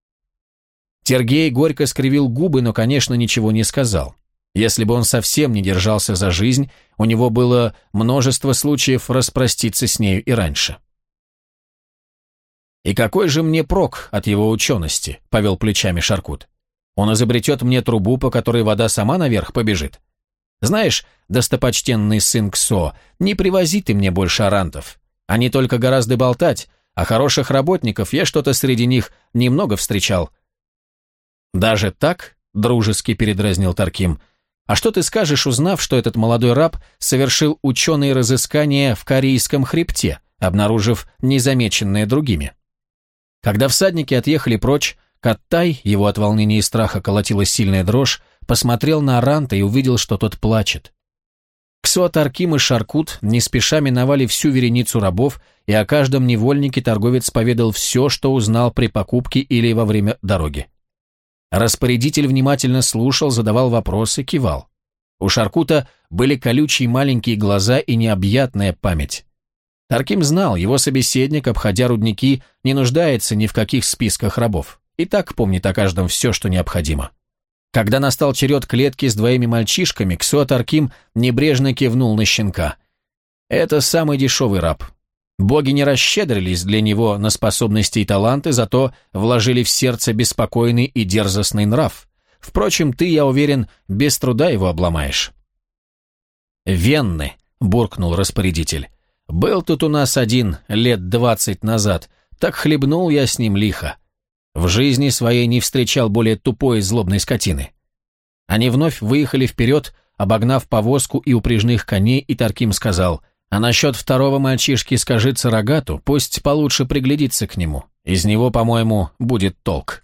Тергей горько скривил губы, но, конечно, ничего не сказал. Если бы он совсем не держался за жизнь, у него было множество случаев распроститься с нею и раньше. «И какой же мне прок от его учености?» — повел плечами Шаркут. «Он изобретет мне трубу, по которой вода сама наверх побежит. Знаешь, достопочтенный сын Ксо, не привози ты мне больше арантов. Они только гораздо болтать, а хороших работников я что-то среди них немного встречал». «Даже так?» — дружески передразнил Тарким. «А что ты скажешь, узнав, что этот молодой раб совершил ученые разыскания в Корейском хребте, обнаружив незамеченное другими?» Когда всадники отъехали прочь, Каттай, его от волнения и страха колотила сильная дрожь, посмотрел на Аранта и увидел, что тот плачет. Ксуат-Арким и Шаркут не спеша миновали всю вереницу рабов, и о каждом невольнике торговец поведал все, что узнал при покупке или во время дороги. Распорядитель внимательно слушал, задавал вопросы, кивал. У Шаркута были колючие маленькие глаза и необъятная память. Тарким знал, его собеседник, обходя рудники, не нуждается ни в каких списках рабов, и так помнит о каждом все, что необходимо. Когда настал черед клетки с двоими мальчишками, Ксуат-Арким небрежно кивнул на щенка. «Это самый дешевый раб. Боги не расщедрились для него на способности и таланты, зато вложили в сердце беспокойный и дерзостный нрав. Впрочем, ты, я уверен, без труда его обломаешь». «Венны», — буркнул распорядитель. «Был тут у нас один лет двадцать назад, так хлебнул я с ним лихо. В жизни своей не встречал более тупой и злобной скотины». Они вновь выехали вперед, обогнав повозку и упряжных коней, и Тарким сказал: «А насчет второго мальчишки скажи Царагату, пусть получше приглядится к нему. Из него, по-моему, будет толк».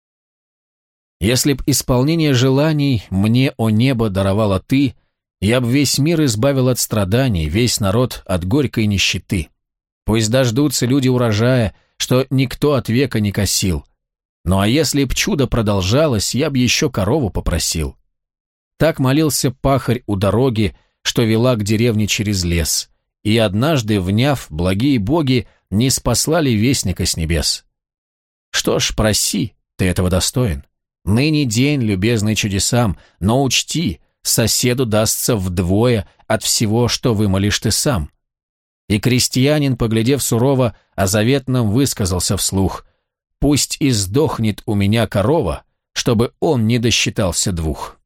«Если б исполнение желаний мне, о небо, даровала ты, я б весь мир избавил от страданий, весь народ от горькой нищеты. Пусть дождутся люди урожая, что никто от века не косил. Ну а если б чудо продолжалось, я б еще корову попросил». Так молился пахарь у дороги, что вела к деревне через лес, и однажды, вняв, благие боги не спаслали вестника с небес. Что ж, проси, ты этого достоин. Ныне день, любезный чудесам, но учти, соседу дастся вдвое от всего, что вымолишь ты сам. И крестьянин, поглядев сурово, о заветном высказался вслух: «Пусть и сдохнет у меня корова, чтобы он не досчитался двух».